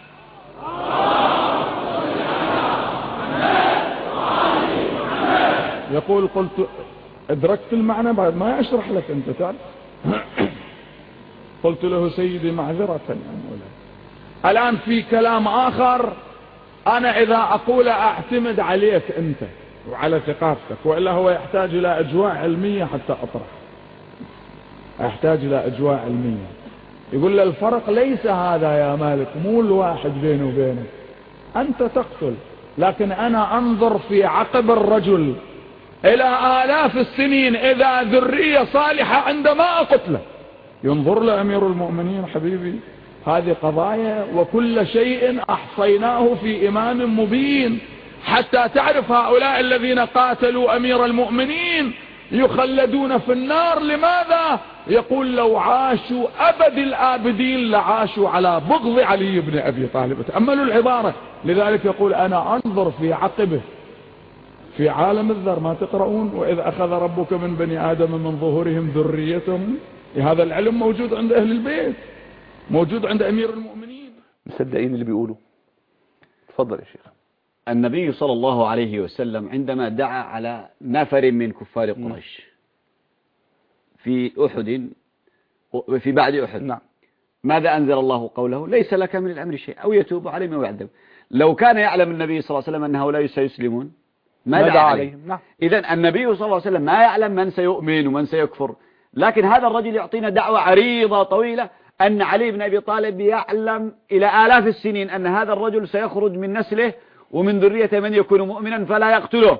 يقول قلت أدركت المعنى بعد ما أشرح لك أنت تعرف. قلت له سيدي معذرة يا مولاي، الآن في كلام آخر أنا إذا أقول أعتمد عليك أنت وعلى ثقافتك، وإلا هو يحتاج إلى أجواء علمية حتى أطرح، يحتاج إلى أجواء علمية. يقول له الفرق ليس هذا يا مالك، مو الواحد بيني وبينك، أنت تقتل، لكن أنا أنظر في عقب الرجل إلى آلاف السنين إذا ذرية صالحة عندما أقتله. ينظر لأمير المؤمنين حبيبي هذه قضايا، وكل شيء أحصيناه في إمام مبين، حتى تعرف هؤلاء الذين قاتلوا أمير المؤمنين يخلدون في النار. لماذا؟ يقول لو عاشوا أبد الآبدين لعاشوا على بغض علي بن أبي طالب. تأملوا العبارة. لذلك يقول أنا أنظر في عقبه في عالم الذر. ما تقرؤون وإذ أخذ ربك من بني آدم من ظهورهم ذريتهم؟ هذا العلم موجود عند أهل البيت، موجود عند أمير المؤمنين. مصدقين اللي بيقولوا. تفضل يا شيخ. النبي صلى الله عليه وسلم عندما دعا على نفر من كفار قريش في أحد، في بعد أحد، نعم، ماذا أنزل الله قوله؟ ليس لك من الأمر شيء أو يتوب عليهم أو يعذب. لو كان يعلم النبي صلى الله عليه وسلم أن هؤلاء سيسلمون ما دعا عليهم. نعم. إذن النبي صلى الله عليه وسلم ما يعلم من سيؤمن ومن سيكفر، لكن هذا الرجل يعطينا دعوة عريضة طويلة أن علي بن أبي طالب يعلم إلى آلاف السنين أن هذا الرجل سيخرج من نسله ومن ذريته من يكون مؤمنا فلا يقتله.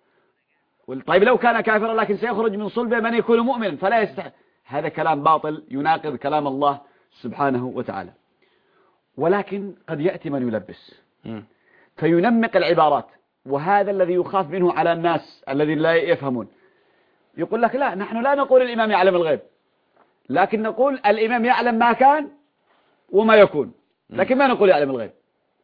طيب لو كان كافرا لكن سيخرج من صلبه من يكون مؤمنا فلا يستحق. هذا كلام باطل يناقض كلام الله سبحانه وتعالى. ولكن قد يأتي من يلبس فينمق العبارات، وهذا الذي يخاف منه على الناس الذين لا يفهمون. يقول لك لا، نحن لا نقول الإمام يعلم الغيب، لكن نقول الإمام يعلم ما كان وما يكون، لكن ما نقول يعلم الغيب.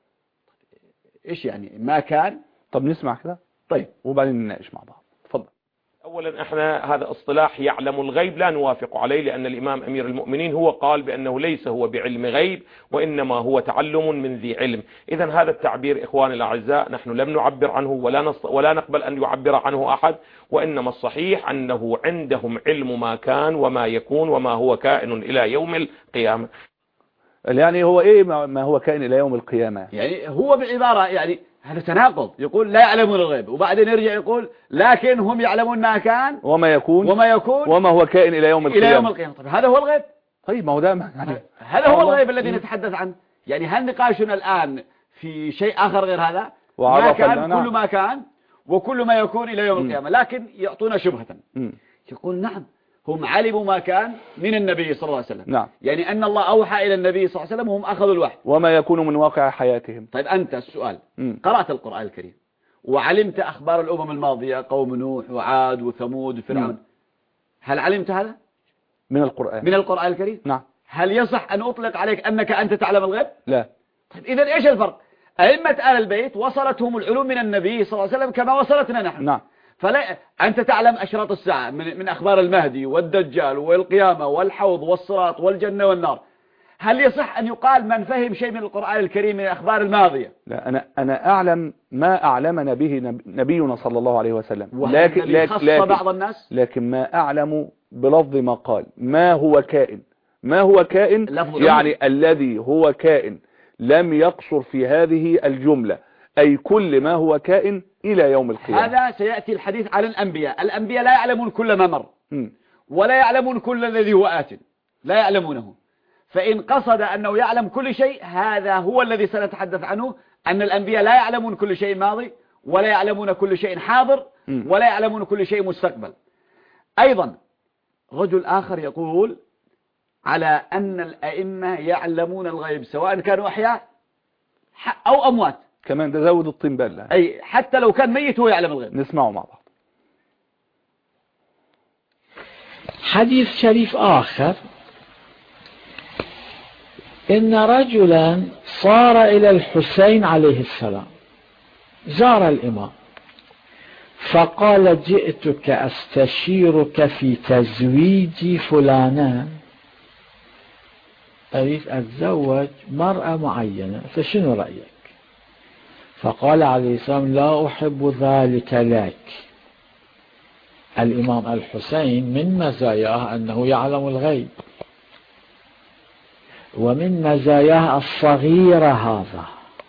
إيش يعني ما كان؟ طب نسمع كده طيب وبعدين نناقش مع بعض. تفضل. أولا احنا هذا اصطلاح يعلم الغيب لا نوافق عليه، لأن الإمام أمير المؤمنين هو قال بأنه ليس هو بعلم غيب وإنما هو تعلم من ذي علم. إذا هذا التعبير إخواني الأعزاء نحن لم نعبر عنه ولا نقبل أن يعبر عنه أحد، وإنما الصحيح أنه عندهم علم ما كان وما يكون وما هو كائن إلى يوم القيامة. يعني هو إيه ما هو كائن إلى يوم القيامة؟ يعني هو بالعبارة يعني هذا تناقض. يقول لا يعلمون الغيب وبعدين يرجع يقول لكن هم يعلمون ما كان وما يكون وما هو كائن إلى يوم القيامة. إلى يوم القيامة. طيب هذا هو الغيب. طيب ما هو ده يعني هذا هو الغيب الذي نتحدث عنه. يعني هل نقاشنا الآن في شيء آخر غير هذا؟ ما كان كل ما كان وكل ما يكون إلى يوم القيامة، لكن يعطونا شبهة. يقول نعم هم علموا ما كان من النبي صلى الله عليه وسلم. نعم. يعني أن الله أوحى إلى النبي صلى الله عليه وسلم وهم أخذوا الوحي وما يكون من واقع حياتهم. طيب أنت السؤال قرأت القرآن الكريم وعلمت أخبار الأمم الماضية قوم نوح وعاد وثمود وفرعون، هل علمت هذا؟ من القرآن. من القرآن الكريم؟ نعم. هل يصح أن أطلق عليك أنك أنت تعلم الغيب؟ لا. طيب إذن إيش الفرق؟ أئمة آل البيت وصلتهم العلوم من النبي صلى الله عليه وسلم كما وصلتنا نحن. نعم. فلا أنت تعلم أشراط الساعة من أخبار المهدي والدجال والقيامة والحوض والصراط والجنة والنار. هل يصح أن يقال من فهم شيء من القرآن الكريم من الأخبار الماضية؟ لا، أنا أعلم ما أعلمنا به نبينا صلى الله عليه وسلم، بعض الناس؟ لكن ما أعلم بلفظ ما قال ما هو كائن، ما هو كائن يعني الذي هو كائن لم يقصر في هذه الجملة، أي كل ما هو كائن إلى يوم القيامة. هذا سيأتي الحديث عن الأنبياء. الأنبياء لا يعلمون كل ما مر ولا يعلمون كل الذي هو آت، لا يعلمونه. فإن قصد أنه يعلم كل شيء هذا هو الذي سنتحدث عنه، أن الأنبياء لا يعلمون كل شيء ماضي ولا يعلمون كل شيء حاضر ولا يعلمون كل شيء مستقبل. أيضا رجل آخر يقول على أن الأئمة يعلمون الغيب سواء كانوا أحياء أو أموات. كمان ده زود الطين بلة، أي حتى لو كان ميت هو يعلم الغيب. نسمعه مع بعض. حديث شريف آخر: إن رجلا صار إلى الحسين عليه السلام، زار الإمام فقال: جئتك أستشيرك في تزويج فلانة، أريد أتزوج مرأة معينة، فشنو رأيك؟ فقال عليه السلام: لا أحب ذلك لك. الإمام الحسين من مزاياه أنه يعلم الغيب، ومن مزاياه الصغيرة هذا.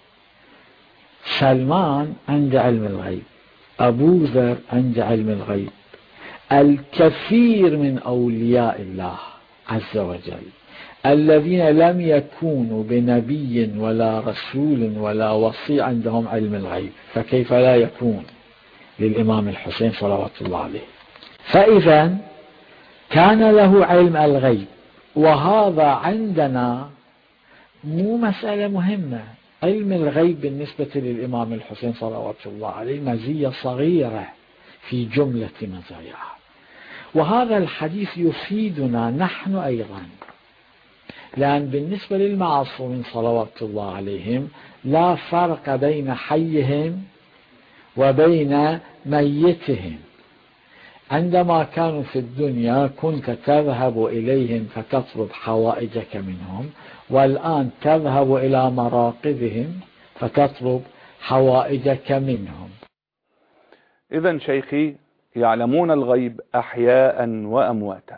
سلمان عند علم الغيب، أبو ذر عند علم الغيب، الكثير من أولياء الله عز وجل الذين لم يكونوا بنبي ولا رسول ولا وصي عندهم علم الغيب، فكيف لا يكون للإمام الحسين صلوات الله عليه؟ فإذا كان له علم الغيب، وهذا عندنا مو مسألة مهمة. علم الغيب بالنسبة للإمام الحسين صلوات الله عليه مزية صغيرة في جملة مزاياه. وهذا الحديث يفيدنا نحن أيضا، لأن بالنسبة للمعصومين صلوات الله عليهم لا فرق بين حيهم وبين ميتهم. عندما كانوا في الدنيا كنت تذهب إليهم فتطلب حوائجك منهم، والآن تذهب إلى مراقدهم فتطلب حوائجك منهم. إذن شيخي يعلمون الغيب أحياء وأمواتا.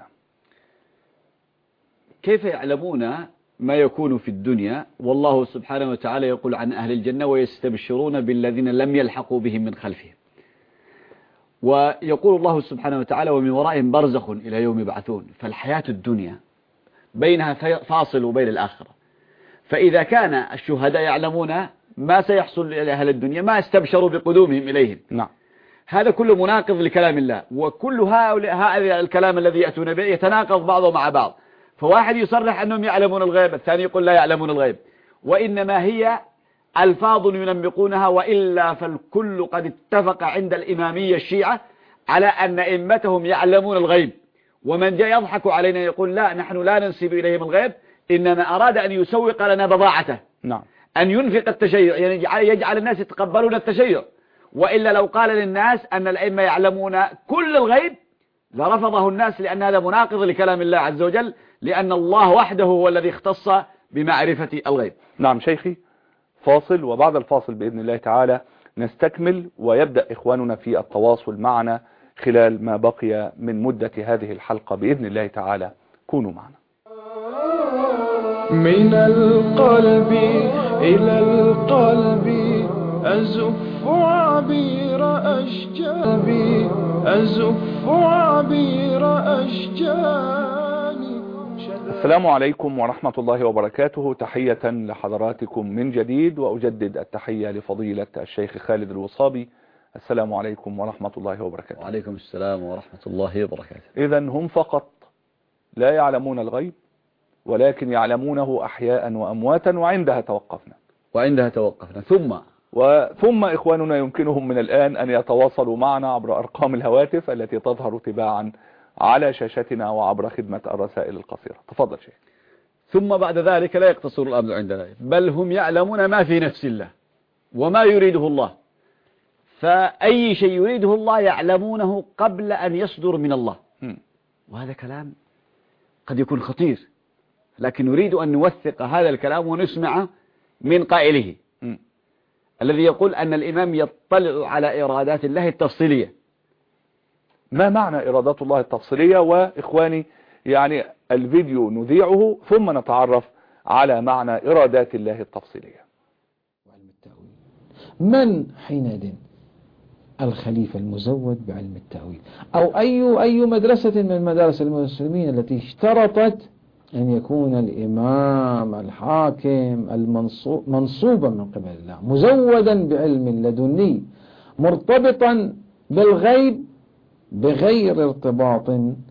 كيف يعلمون ما يكون في الدنيا؟ والله سبحانه وتعالى يقول عن أهل الجنة: ويستبشرون بالذين لم يلحقوا بهم من خلفهم. ويقول الله سبحانه وتعالى: ومن ورائهم برزخ إلى يوم يبعثون. فالحياة الدنيا بينها فاصل وبين الآخرة. فإذا كان الشهداء يعلمون ما سيحصل لأهل الدنيا ما استبشروا بقدومهم إليهم. نعم. هذا كله مناقض لكلام الله، وكل هذا الكلام الذي يأتون به يتناقض بعضه مع بعض. فواحد يصرح أنهم يعلمون الغيب، الثاني يقول لا يعلمون الغيب، وإنما هي ألفاظ ينمقونها، وإلا فالكل قد اتفق عند الإمامية الشيعة على أن أئمتهم يعلمون الغيب. ومن جاء يضحك علينا يقول لا، نحن لا ننسب إليهم الغيب، إنما أراد أن يسوق لنا بضاعته. نعم. أن ينفق التشيع، يعني يجعل الناس يتقبلون التشيع. وإلا لو قال للناس أن الأئمة يعلمون كل الغيب لرفضه الناس، لأن هذا مناقض لكلام الله عز وجل، لأن الله وحده هو الذي اختص بمعرفة الغيب. نعم شيخي، فاصل، وبعد الفاصل بإذن الله تعالى نستكمل، ويبدأ إخواننا في التواصل معنا خلال ما بقي من مدة هذه الحلقة بإذن الله تعالى. كونوا معنا. من القلب إلى القلب أزف عبير أشجابي، أزف عبير أشجاني. السلام عليكم ورحمة الله وبركاته. تحية لحضراتكم من جديد، وأجدد التحية لفضيلة الشيخ خالد الوصابي. السلام عليكم ورحمة الله وبركاته. وعليكم السلام ورحمة الله وبركاته. إذن هم فقط لا يعلمون الغيب، ولكن يعلمونه أحياء وأمواتا، وعندها توقفنا. ثم إخواننا يمكنهم من الآن أن يتواصلوا معنا عبر أرقام الهواتف التي تظهر تباعا على شاشتنا وعبر خدمة الرسائل القصيرة. تفضل شيخ. ثم بعد ذلك لا يقتصر الأمر عند ذلك، بل هم يعلمون ما في نفس الله وما يريده الله، فأي شيء يريده الله يعلمونه قبل أن يصدر من الله. وهذا كلام قد يكون خطير، لكن نريد أن نوثق هذا الكلام ونسمعه من قائله الذي يقول أن الإمام يطلع على إرادات الله التفصيلية. ما معنى إرادات الله التفصيلية؟ وإخواني يعني الفيديو نذيعه ثم نتعرف على معنى إرادات الله التفصيلية. من حينئذ الخليفة المزود بعلم التأويل، أو أي مدرسة من مدارس المسلمين التي اشترطت أن يكون الإمام الحاكم منصوبا من قبل الله، مزودا بعلم لدني، مرتبطا بالغيب بغير ارتباط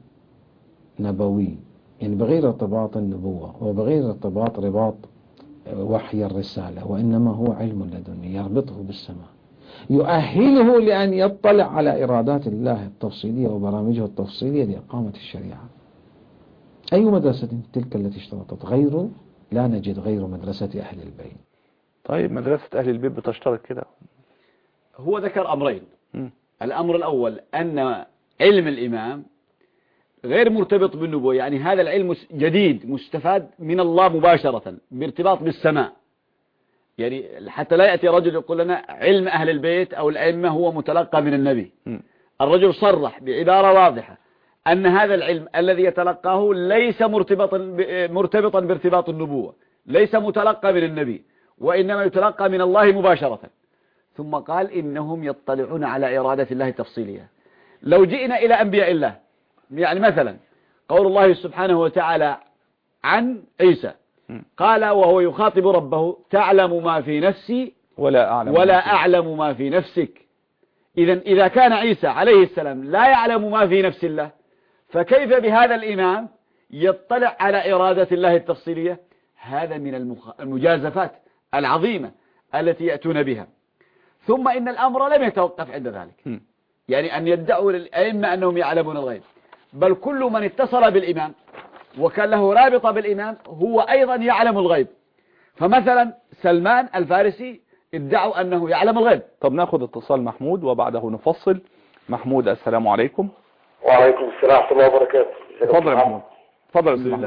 نبوي، يعني بغير ارتباط النبوة وبغير رباط وحي الرسالة، وإنما هو علم لدني يربطه بالسماء، يؤهله لأن يطلع على إرادات الله التفصيلية وبرامجه التفصيلية لإقامة الشريعة. أي مدرسة تلك التي اشترطت؟ غيره لا نجد غير مدرسة أهل البيت. طيب مدرسة أهل البيت بتشترط كده؟ هو ذكر أمرين. الأمر الأول أن علم الإمام غير مرتبط بالنبوة، يعني هذا العلم جديد مستفاد من الله مباشرة بارتباط بالسماء، يعني حتى لا يأتي رجل يقول لنا علم أهل البيت أو الأئمة هو متلقى من النبي. الرجل صرح بعبارة واضحة أن هذا العلم الذي يتلقاه ليس مرتبطا بارتباط النبوة، ليس متلقى من النبي، وإنما يتلقى من الله مباشرة. ثم قال إنهم يطلعون على إرادة الله التفصيلية. لو جئنا إلى أنبياء الله، يعني مثلا قول الله سبحانه وتعالى عن عيسى، قال وهو يخاطب ربه تعلم ما في نفسي ولا أعلم ما في نفسك. إذا كان عيسى عليه السلام لا يعلم ما في نفس الله، فكيف بهذا الإمام يطلع على إرادة الله التفصيلية؟ هذا من المجازفات العظيمة التي يأتون بها. ثم إن الأمر لم يتوقف عند ذلك، يعني أن يدعوا للأئمة أنهم يعلمون الغيب، بل كل من اتصل بالإمام وكان له رابطة بالإمام هو أيضا يعلم الغيب. فمثلا سلمان الفارسي ادعوا أنه يعلم الغيب. طب ناخذ اتصال محمود وبعده نفصل. محمود السلام عليكم. وعليكم السلام ورحمة الله وبركاته. تفضل يا محمود. تفضل يا محمود.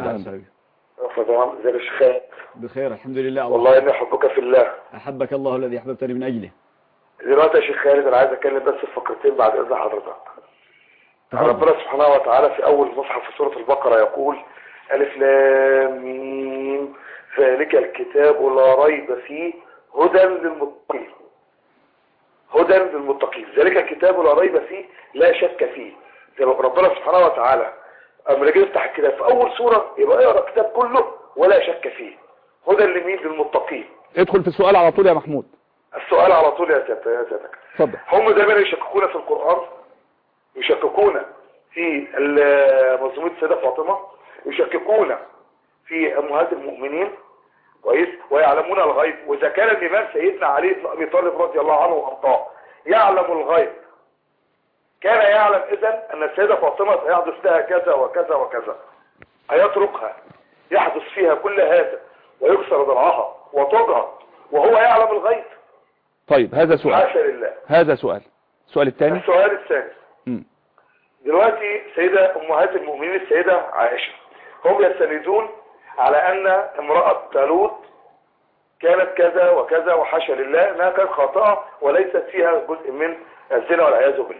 ازيك يا شيخ خالد؟ بخير الحمد لله. والله اني احبك في الله. احبك الله الذي احببتني من اجله. دلوقتي يا شيخ خالد انا عايز اتكلم بس في فقرتين بعد اذن حضرتك. ربنا سبحانه وتعالى في اول مصحف في سورة البقرة يقول الف لام ميم ذلك الكتاب لا ريب فيه هدى للمتقين. هدى للمتقين، ذلك الكتاب لا ريب فيه لا شك فيه. ربنا سبحانه وتعالى اما نيجي نفتح الكتاب في اول سورة يبقى يقرا الكتاب كله ولا شك فيه. هدى لمين؟ للمتقين. ادخل في السؤال على طول يا محمود. السؤال على طول يا سيادتك. اتفضل. هم دايما يشككون في القرآن، يشككون في منظومة السيدة فاطمة، يشككون في أمهات المؤمنين كويس، ويعلمون الغيب. وإذا كان الإمام سيدنا علي بن أبي طالب رضي الله عنه وأرضاه يعلم الغيب، كان يعلم إذن أن السيدة فاطمة سيحدث لها كذا وكذا وكذا، أيتركها يحدث فيها كل هذا ويكسر ضلعها وتجهض وهو يعلم الغيب؟ طيب هذا سؤال. حاشا لله. هذا سؤال. السؤال الثاني. السؤال الثاني. دلوقتي سيدة أمهات المؤمنين السيدة عائشة هم يستندون على أن امرأة طالوت كانت كذا وكذا وحاشا لله أنها كانت خاطئة وليست فيها جزء من الزنا والعياذ بالله.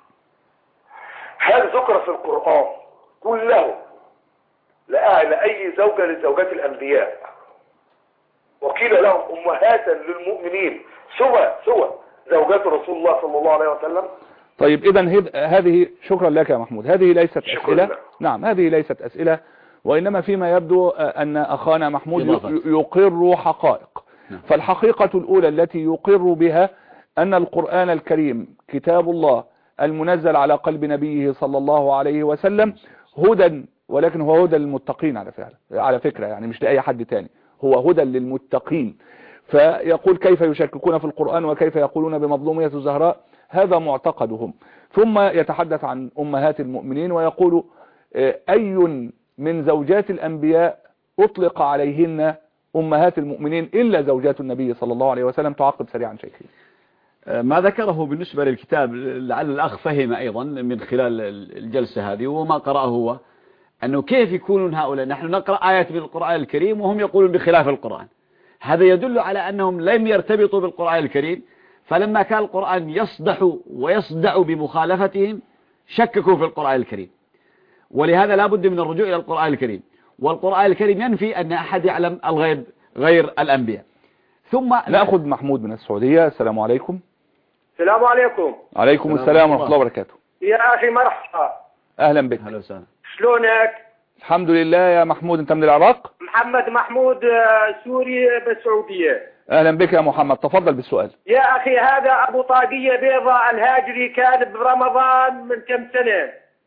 هل ذكر في القرآن كله لأي زوجة لزوجات الأنبياء وقيل لهم أمهاتا للمؤمنين سوى زوجات رسول الله صلى الله عليه وسلم؟ طيب إذن هذه شكرا لك يا محمود، هذه ليست أسئلة. نعم هذه ليست أسئلة، وإنما فيما يبدو أن أخانا محمود يقر حقائق. فالحقيقة الأولى التي يقر بها أن القرآن الكريم كتاب الله المنزل على قلب نبيه صلى الله عليه وسلم هدى، ولكن هو هدى للمتقين على فكرة، يعني مش لأي حد تاني، هو هدى للمتقين. فيقول كيف يشككون في القرآن وكيف يقولون بمظلومية الزهراء؟ هذا معتقدهم. ثم يتحدث عن أمهات المؤمنين ويقول أي من زوجات الأنبياء أطلق عليهن أمهات المؤمنين إلا زوجات النبي صلى الله عليه وسلم؟ تعقب سريعا شيخي. ما ذكره بالنسبة للكتاب لعل الأخ فهم أيضا من خلال الجلسة هذه، وما قرأه هو أنه كيف يكونون هؤلاء، نحن نقرأ آيات من القرآن الكريم وهم يقولون بخلاف القرآن. هذا يدل على أنهم لم يرتبطوا بالقرآن الكريم، فلما كان القرآن يصدح ويصدع بمخالفتهم شككوا في القرآن الكريم، ولهذا لا بد من الرجوع إلى القرآن الكريم، والقرآن الكريم ينفي أن أحد يعلم الغيب غير الأنبياء. ثم نأخذ محمود من السعودية. السلام عليكم. السلام عليكم. عليكم السلام ورحمة الله وبركاته. يا أخي مرحبا. أهلا بك. أهلا وسهلا. شلونك؟ الحمد لله يا محمود. أنت من العراق؟ محمد محمود سوري بالسعودية. أهلا بك يا محمد، تفضل بالسؤال. يا أخي هذا أبو طاقية بيضاء الهاجري كان برمضان من كم سنة؟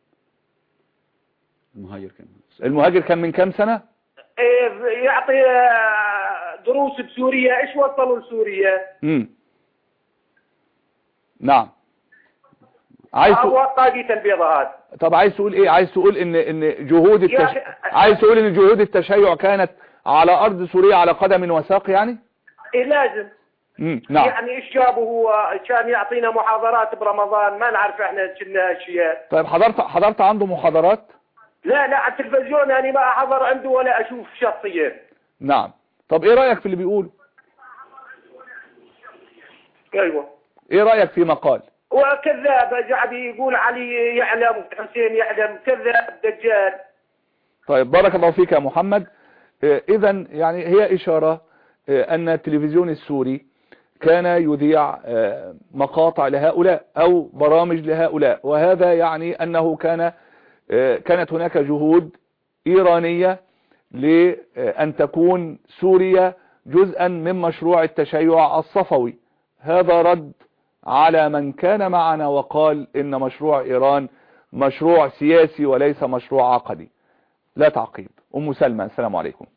المهاجر كان من كم سنة؟ يعطي دروس بسوريا. إيش وصلوا لسوريا؟ نعم. هو طاقية البيضاء هذا. طب عايز تقول ايه؟ عايز تقول ان جهود عايز تقول ان جهود التشيع كانت على ارض سوريا على قدم وساق يعني؟ إيه لازم. نعم. يعني ايش جابه هو؟ كان يعطينا محاضرات برمضان ما نعرف احنا كنا اشياء. طيب حضرت عنده محاضرات؟ لا على التلفزيون يعني ما احضر عنده ولا اشوف شخصيا. نعم. طب ايه رأيك في اللي بيقوله؟ ايوه. ايه رأيك في مقال؟ وكذاب قاعد يقول علي يعلم حسين يعلم، كذاب دجال. طيب بارك الله فيك يا محمد. اذا يعني هي اشارة ان التلفزيون السوري كان يذيع مقاطع لهؤلاء او برامج لهؤلاء، وهذا يعني انه كانت هناك جهود ايرانية لان تكون سوريا جزءا من مشروع التشيع الصفوي. هذا رد على من كان معنا وقال ان مشروع ايران مشروع سياسي وليس مشروع عقدي. لا تعقيب. ام سلمى السلام عليكم.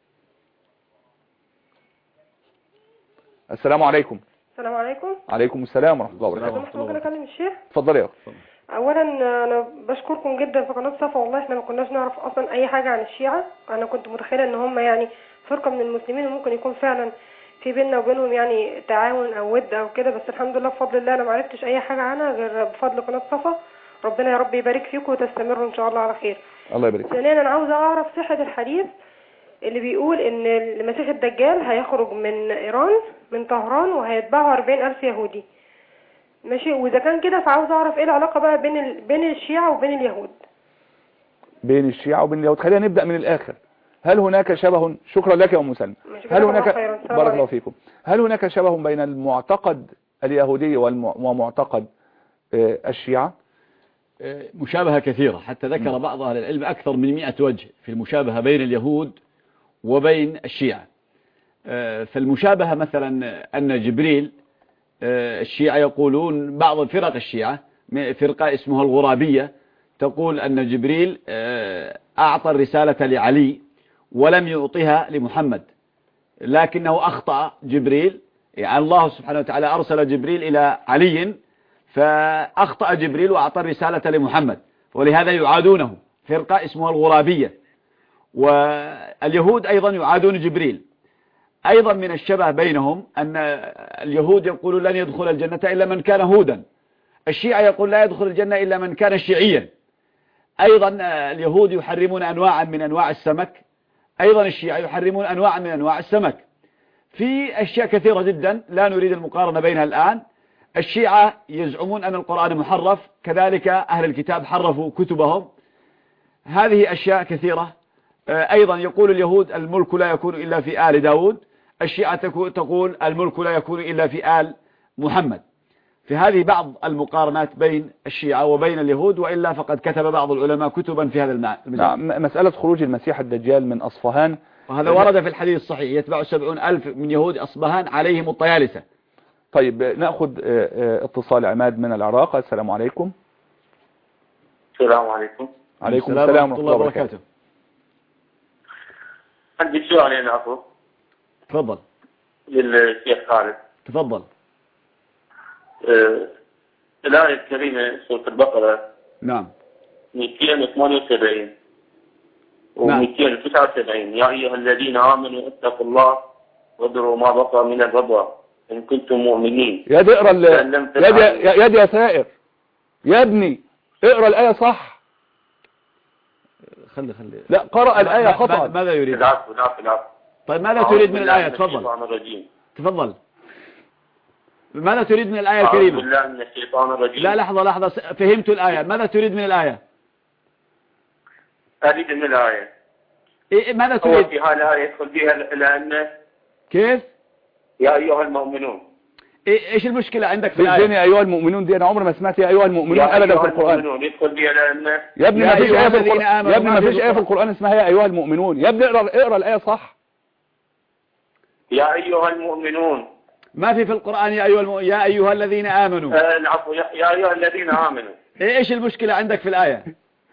السلام عليكم. السلام عليكم. عليكم السلام ورحمة الله وبركاته. ممكن اكلم الشيخ؟ اتفضل يا اخي. اولا انا بشكركم جدا في قناه صفا، والله احنا ما كناش نعرف اصلا اي حاجه عن الشيعه. انا كنت متخيله ان هم يعني فرقه من المسلمين وممكن يكون فعلا في بيننا وبينهم يعني تعاون او ود او كده، بس الحمد لله بفضل الله انا ما عرفتش اي حاجه عنها غير بفضل قناه صفا. ربنا يا رب يبارك فيكم وتستمروا ان شاء الله على خير. الله يبارك فيك. ثانيا انا عاوزه اعرف صحه الحديث اللي بيقول ان المسيح الدجال هيخرج من ايران من طهران وهيتبعه 40,000 يهودي. ماشي، واذا كان كده فعاوز اعرف ايه العلاقه بقى بين الشيعة وبين اليهود. بين الشيعة وبين اليهود. خلينا نبدأ من الاخر. هل هناك شبه؟ شكرا لك يا ام سلمى. هل هناك بارك الله فيكم. هل هناك شبه بين المعتقد اليهودي ومعتقد الشيعة؟ مشابهة كثيرة، حتى ذكر بعض أهل العلم أكثر من 100 وجه في المشابهة بين اليهود وبين الشيعة. فالمشابهة مثلا أن جبريل، الشيعة يقولون بعض فرق الشيعة فرقة اسمها الغرابية تقول أن جبريل أعطى الرسالة لعلي ولم يعطيها لمحمد، لكنه أخطأ جبريل، يعني الله سبحانه وتعالى أرسل جبريل إلى علي فأخطأ جبريل وأعطى الرسالة لمحمد، ولهذا يعادونه، فرقة اسمها الغرابية. واليهود أيضا يعادون جبريل. أيضا من الشبه بينهم أن اليهود يقولون لن يدخل الجنة إلا من كان هودا، الشيعة يقول لا يدخل الجنة إلا من كان شيعيا. أيضا اليهود يحرمون أنواعا من أنواع السمك، أيضا الشيعة يحرمون أنواعا من أنواع السمك. في أشياء كثيرة جدا لا نريد المقارنة بينها الآن. الشيعة يزعمون أن القرآن محرف، كذلك أهل الكتاب حرفوا كتبهم. هذه أشياء كثيرة. أيضا يقول اليهود الملك لا يكون إلا في آل داود، الشيعة تقول الملك لا يكون إلا في آل محمد. في هذه بعض المقارنات بين الشيعة وبين اليهود، وإلا فقد كتب بعض العلماء كتبا في هذا المجال. نعم. مسألة خروج المسيح الدجال من أصفهان وهذا ورد في الحديث الصحيح، يتبع 70,000 من يهود أصبهان عليهم الطيالسة. طيب نأخذ اتصال عماد من العراق. السلام عليكم. السلام عليكم. عليكم السلام ورحمة الله وبركاته. عندي سؤالين أخو. تفضل. للشيخ خالد. تفضل. الآية الكريمة سورة البقرة. نعم. 278 و279 يا أيها الذين آمنوا اتقوا الله وذروا ما بقى من الربا إن كنتم مؤمنين. يا دي اقرا يا سائر يا ابني اقرا الآية صح. خلي لا قرأ الآية خطأ. ماذا يريد؟ العفو. طيب ماذا تريد من الآية؟ تفضل. ماذا تريد من الآية الكريمة؟ أعوذ بالله من الشيطان الرجيم. لا لحظة فهمت الآية. ماذا تريد من الآية؟ أريد من الآية. ماذا تريد؟ في هالآية يدخل بها الأئمة. كيف؟ يا أيها المؤمنون. ايش المشكلة عندك في الآية؟ يا أيها المؤمنون دي أنا عمري ما سمعت يا أيها المؤمنون أبدا في القرآن. يدخل بها الأئمة. يا ابني ما فيش آية في القرآن. يا ابني ما فيش آية في القرآن اسمها يا أيها المؤمنون. يا ابني اقرا الآية صح. يا أيها المؤمنون. ما في القرآن يا أيها الذين آمنوا. العفو يا أيها الذين آمنوا. ايش المشكلة عندك في الآية؟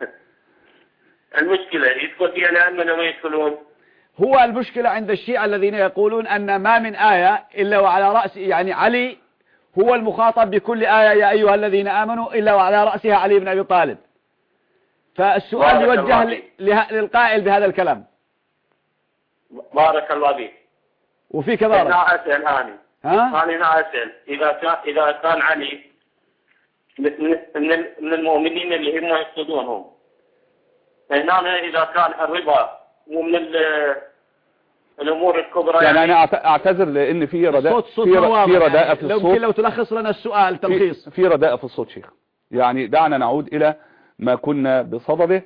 المشكلة يدخل فيها الأئمة ولا ما يدخلون؟ هو المشكلة عند الشيعة الذين يقولون أن ما من آية إلا وعلى رأس يعني علي هو المخاطب بكل آية يا أيها الذين آمنوا إلا وعلى رأسها علي بن أبي طالب. فالسؤال يوجه للقائل بهذا الكلام. بارك الله فيك. وفيك بارك. أنا أسأل أنا أسأل إذا كان علي من المؤمنين اللي هم يقصدونهم، هنا إذا كان الربا مو من الأمور الكبرى يعني أنا أعتذر لأن في رداء في الصوت. لو تلخص لنا السؤال تلخيص. في رداء في الصوت شيخ. يعني دعنا نعود إلى ما كنا بصدده.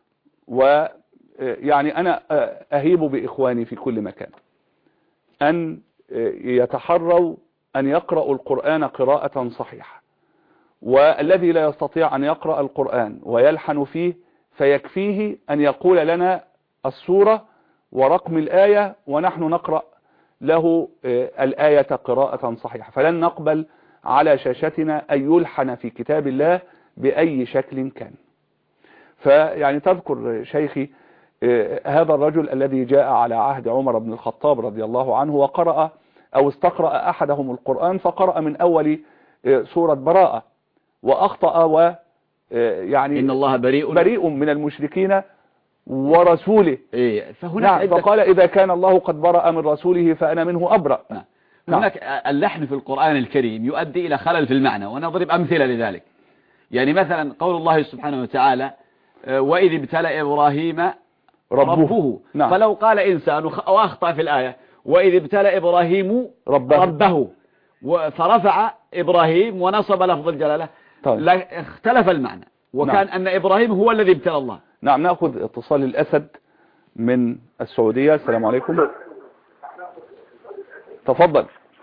ويعني أنا أهيب بإخواني في كل مكان أن يتحروا أن يقرأوا القرآن قراءة صحيحة. والذي لا يستطيع أن يقرأ القرآن ويلحن فيه فيكفيه أن يقول لنا السورة ورقم الآية ونحن نقرأ له الآية قراءة صحيحة. فلن نقبل على شاشتنا أن يلحن في كتاب الله بأي شكل كان. فيعني تذكر شيخي هذا الرجل الذي جاء على عهد عمر بن الخطاب رضي الله عنه وقرأ أو استقرأ أحدهم القرآن فقرأ من أول سورة براءة وأخطأ ويعني إن الله بريء من المشركين ورسوله. فهناك فقال إذا كان الله قد برأ من رسوله فأنا منه أبرأ. هناك اللحن في القرآن الكريم يؤدي إلى خلل في المعنى، ونضرب أمثلة لذلك. يعني مثلا قول الله سبحانه وتعالى وإذ ابتلى إبراهيم ربه. فلو قال إنسان وأخطأ في الآية وإذ ابتلى إبراهيم ربه فرفع إبراهيم ونصب لفظ الجلالة اختلف المعنى وكان أن إبراهيم هو الذي ابتلى الله. نعم. نأخذ اتصال الأسد من السعودية. السلام عليكم. تفضل.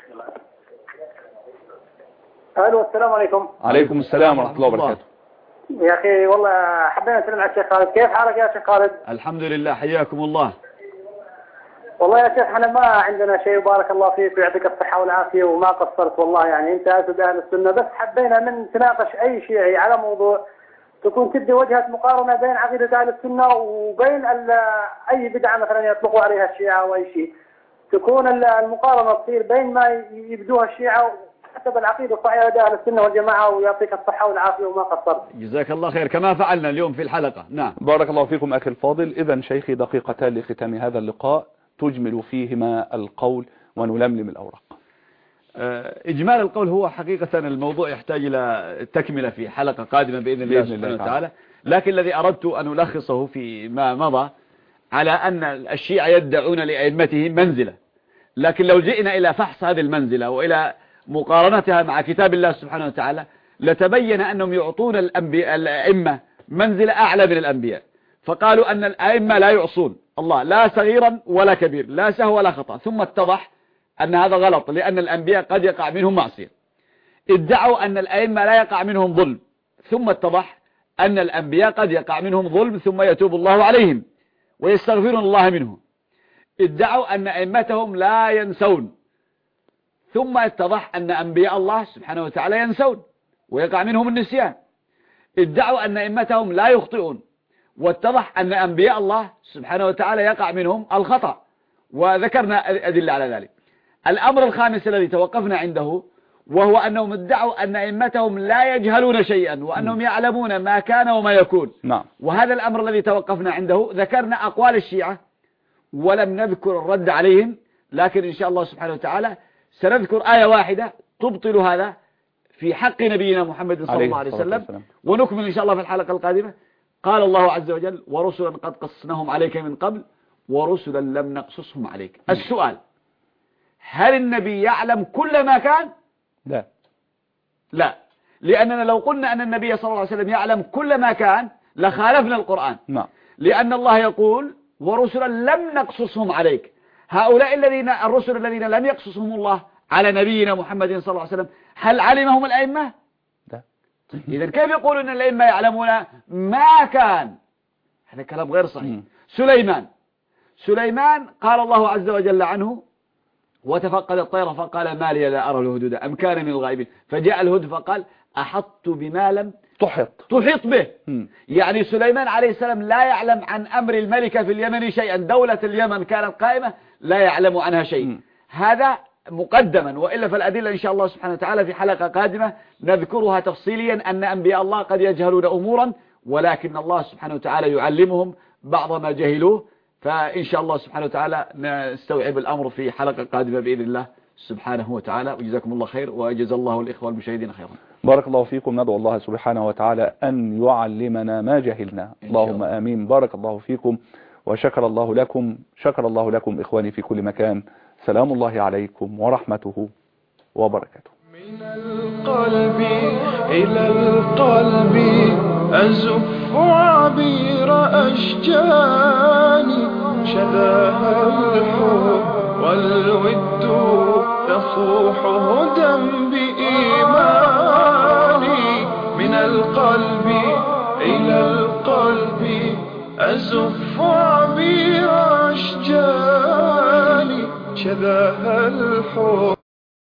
الو السلام عليكم. عليكم السلام ورحمة الله وبركاته. يا أخي والله حبينا نسلم على الشيخ خالد. كيف حالك يا شيخ خالد؟ الحمد لله حياكم الله. والله يا شيخ احنا ما عندنا شيء وبارك الله فيك ويعطيك الصحة والعافية وما قصرت والله، يعني انت اسد اهل السنة، بس حبينا من تناقش اي شيعي على موضوع تكون تدي وجهة مقارنة بين عقيدة اهل السنة وبين اي بدعة مثلا يطلقوا عليها الشيعة او اي شيء، تكون المقارنة تصير بين ما يبدوها الشيعة حسب العقيدة الصحيحة لدى اهل السنة والجماعة، ويعطيك الصحة والعافية وما قصرت. جزاك الله خير كما فعلنا اليوم في الحلقة. نعم. بارك الله فيكم أخي الفاضل. إذا شيخي دقيقتان لختام هذا اللقاء تجمل فيهما القول ونلملم الأوراق. إجمال القول هو حقيقة الموضوع يحتاج إلى تكملة في حلقة قادمة بإذن الله سبحانه وتعالى، لكن الذي أردت أن ألخصه في ما مضى على أن الشيعة يدعون لأئمتهم منزلة، لكن لو جئنا إلى فحص هذه المنزلة وإلى مقارنتها مع كتاب الله سبحانه وتعالى لتبين أنهم يعطون الأئمة منزلة أعلى من الأنبياء. فقالوا أن الأئمة لا يعصون الله لا صغيرا ولا كبير، لا سهو ولا خطأ، ثم اتضح أن هذا غلط لأن الأنبياء قد يقع منهم معصية. ادعوا أن الأئمة لا يقع منهم ظلم، ثم اتضح أن الأنبياء قد يقع منهم ظلم ثم يتوب الله عليهم ويستغفرون الله منهم. ادعوا أن أئمتهم لا ينسون، ثم اتضح أن أنبياء الله سبحانه وتعالى ينسون ويقع منهم النسيان. ادعوا أن أئمتهم لا يخطئون، واتضح أن أنبياء الله سبحانه وتعالى يقع منهم الخطأ، وذكرنا أدلة على ذلك. الأمر الخامس الذي توقفنا عنده وهو أنهم ادعوا أن أئمتهم لا يجهلون شيئا وأنهم يعلمون ما كان وما يكون. نعم. وهذا الأمر الذي توقفنا عنده. ذكرنا أقوال الشيعة ولم نذكر الرد عليهم، لكن إن شاء الله سبحانه وتعالى سنذكر آية واحدة تبطل هذا في حق نبينا محمد صلى الله عليه وسلم، ونكمل إن شاء الله في الحلقة القادمة. قال الله عز وجل: ورسلا قد قصناهم عليك من قبل ورسلا لم نقصصهم عليك. السؤال: هل النبي يعلم كل ما كان؟ لا، لأننا لو قلنا أن النبي صلى الله عليه وسلم يعلم كل ما كان لخالفنا القرآن. لأن الله يقول: ورسلا لم نقصصهم عليك. هؤلاء الرسل الذين لم يقصصهم الله على نبينا محمد صلى الله عليه وسلم، هل علمهم الأئمة؟ إذن كيف يقولون أن الأئمة يعلمون ما كان؟ هذا كلام غير صحيح. سليمان قال الله عز وجل عنه: وتفقد الطير فقال ما لي لا أرى الهدود أم كان من الغائبين فجاء الهدى فقال أحطت بما لم تحيط به. يعني سليمان عليه السلام لا يعلم عن أمر الملكة في اليمن شيئا، دولة اليمن كانت قائمة لا يعلم عنها شيء. هذا مقدما، وإلا فالأدلة إن شاء الله سبحانه وتعالى في حلقة قادمة نذكرها تفصيليا، أن أنبياء الله قد يجهلون أمورا ولكن الله سبحانه وتعالى يعلمهم بعض ما جهلوه. فإن شاء الله سبحانه وتعالى نستوعب الأمر في حلقة قادمة بإذن الله سبحانه وتعالى. وجزاكم الله خير، وجزا الله الإخوة المشاهدين خيرا. بارك الله فيكم. ندعو الله سبحانه وتعالى أن يعلمنا ما جهلنا، اللهم آمين. بارك الله فيكم وشكر الله لكم. شكر الله لكم إخواني في كل مكان. سلام الله عليكم ورحمته وبركاته. من القلب إلى القلب أزف عبير أشجاني، شذاها الحب والود يصوح هدى بإيماني. من القلب إلى القلب أزف عبير أشجاني، شذاها الحب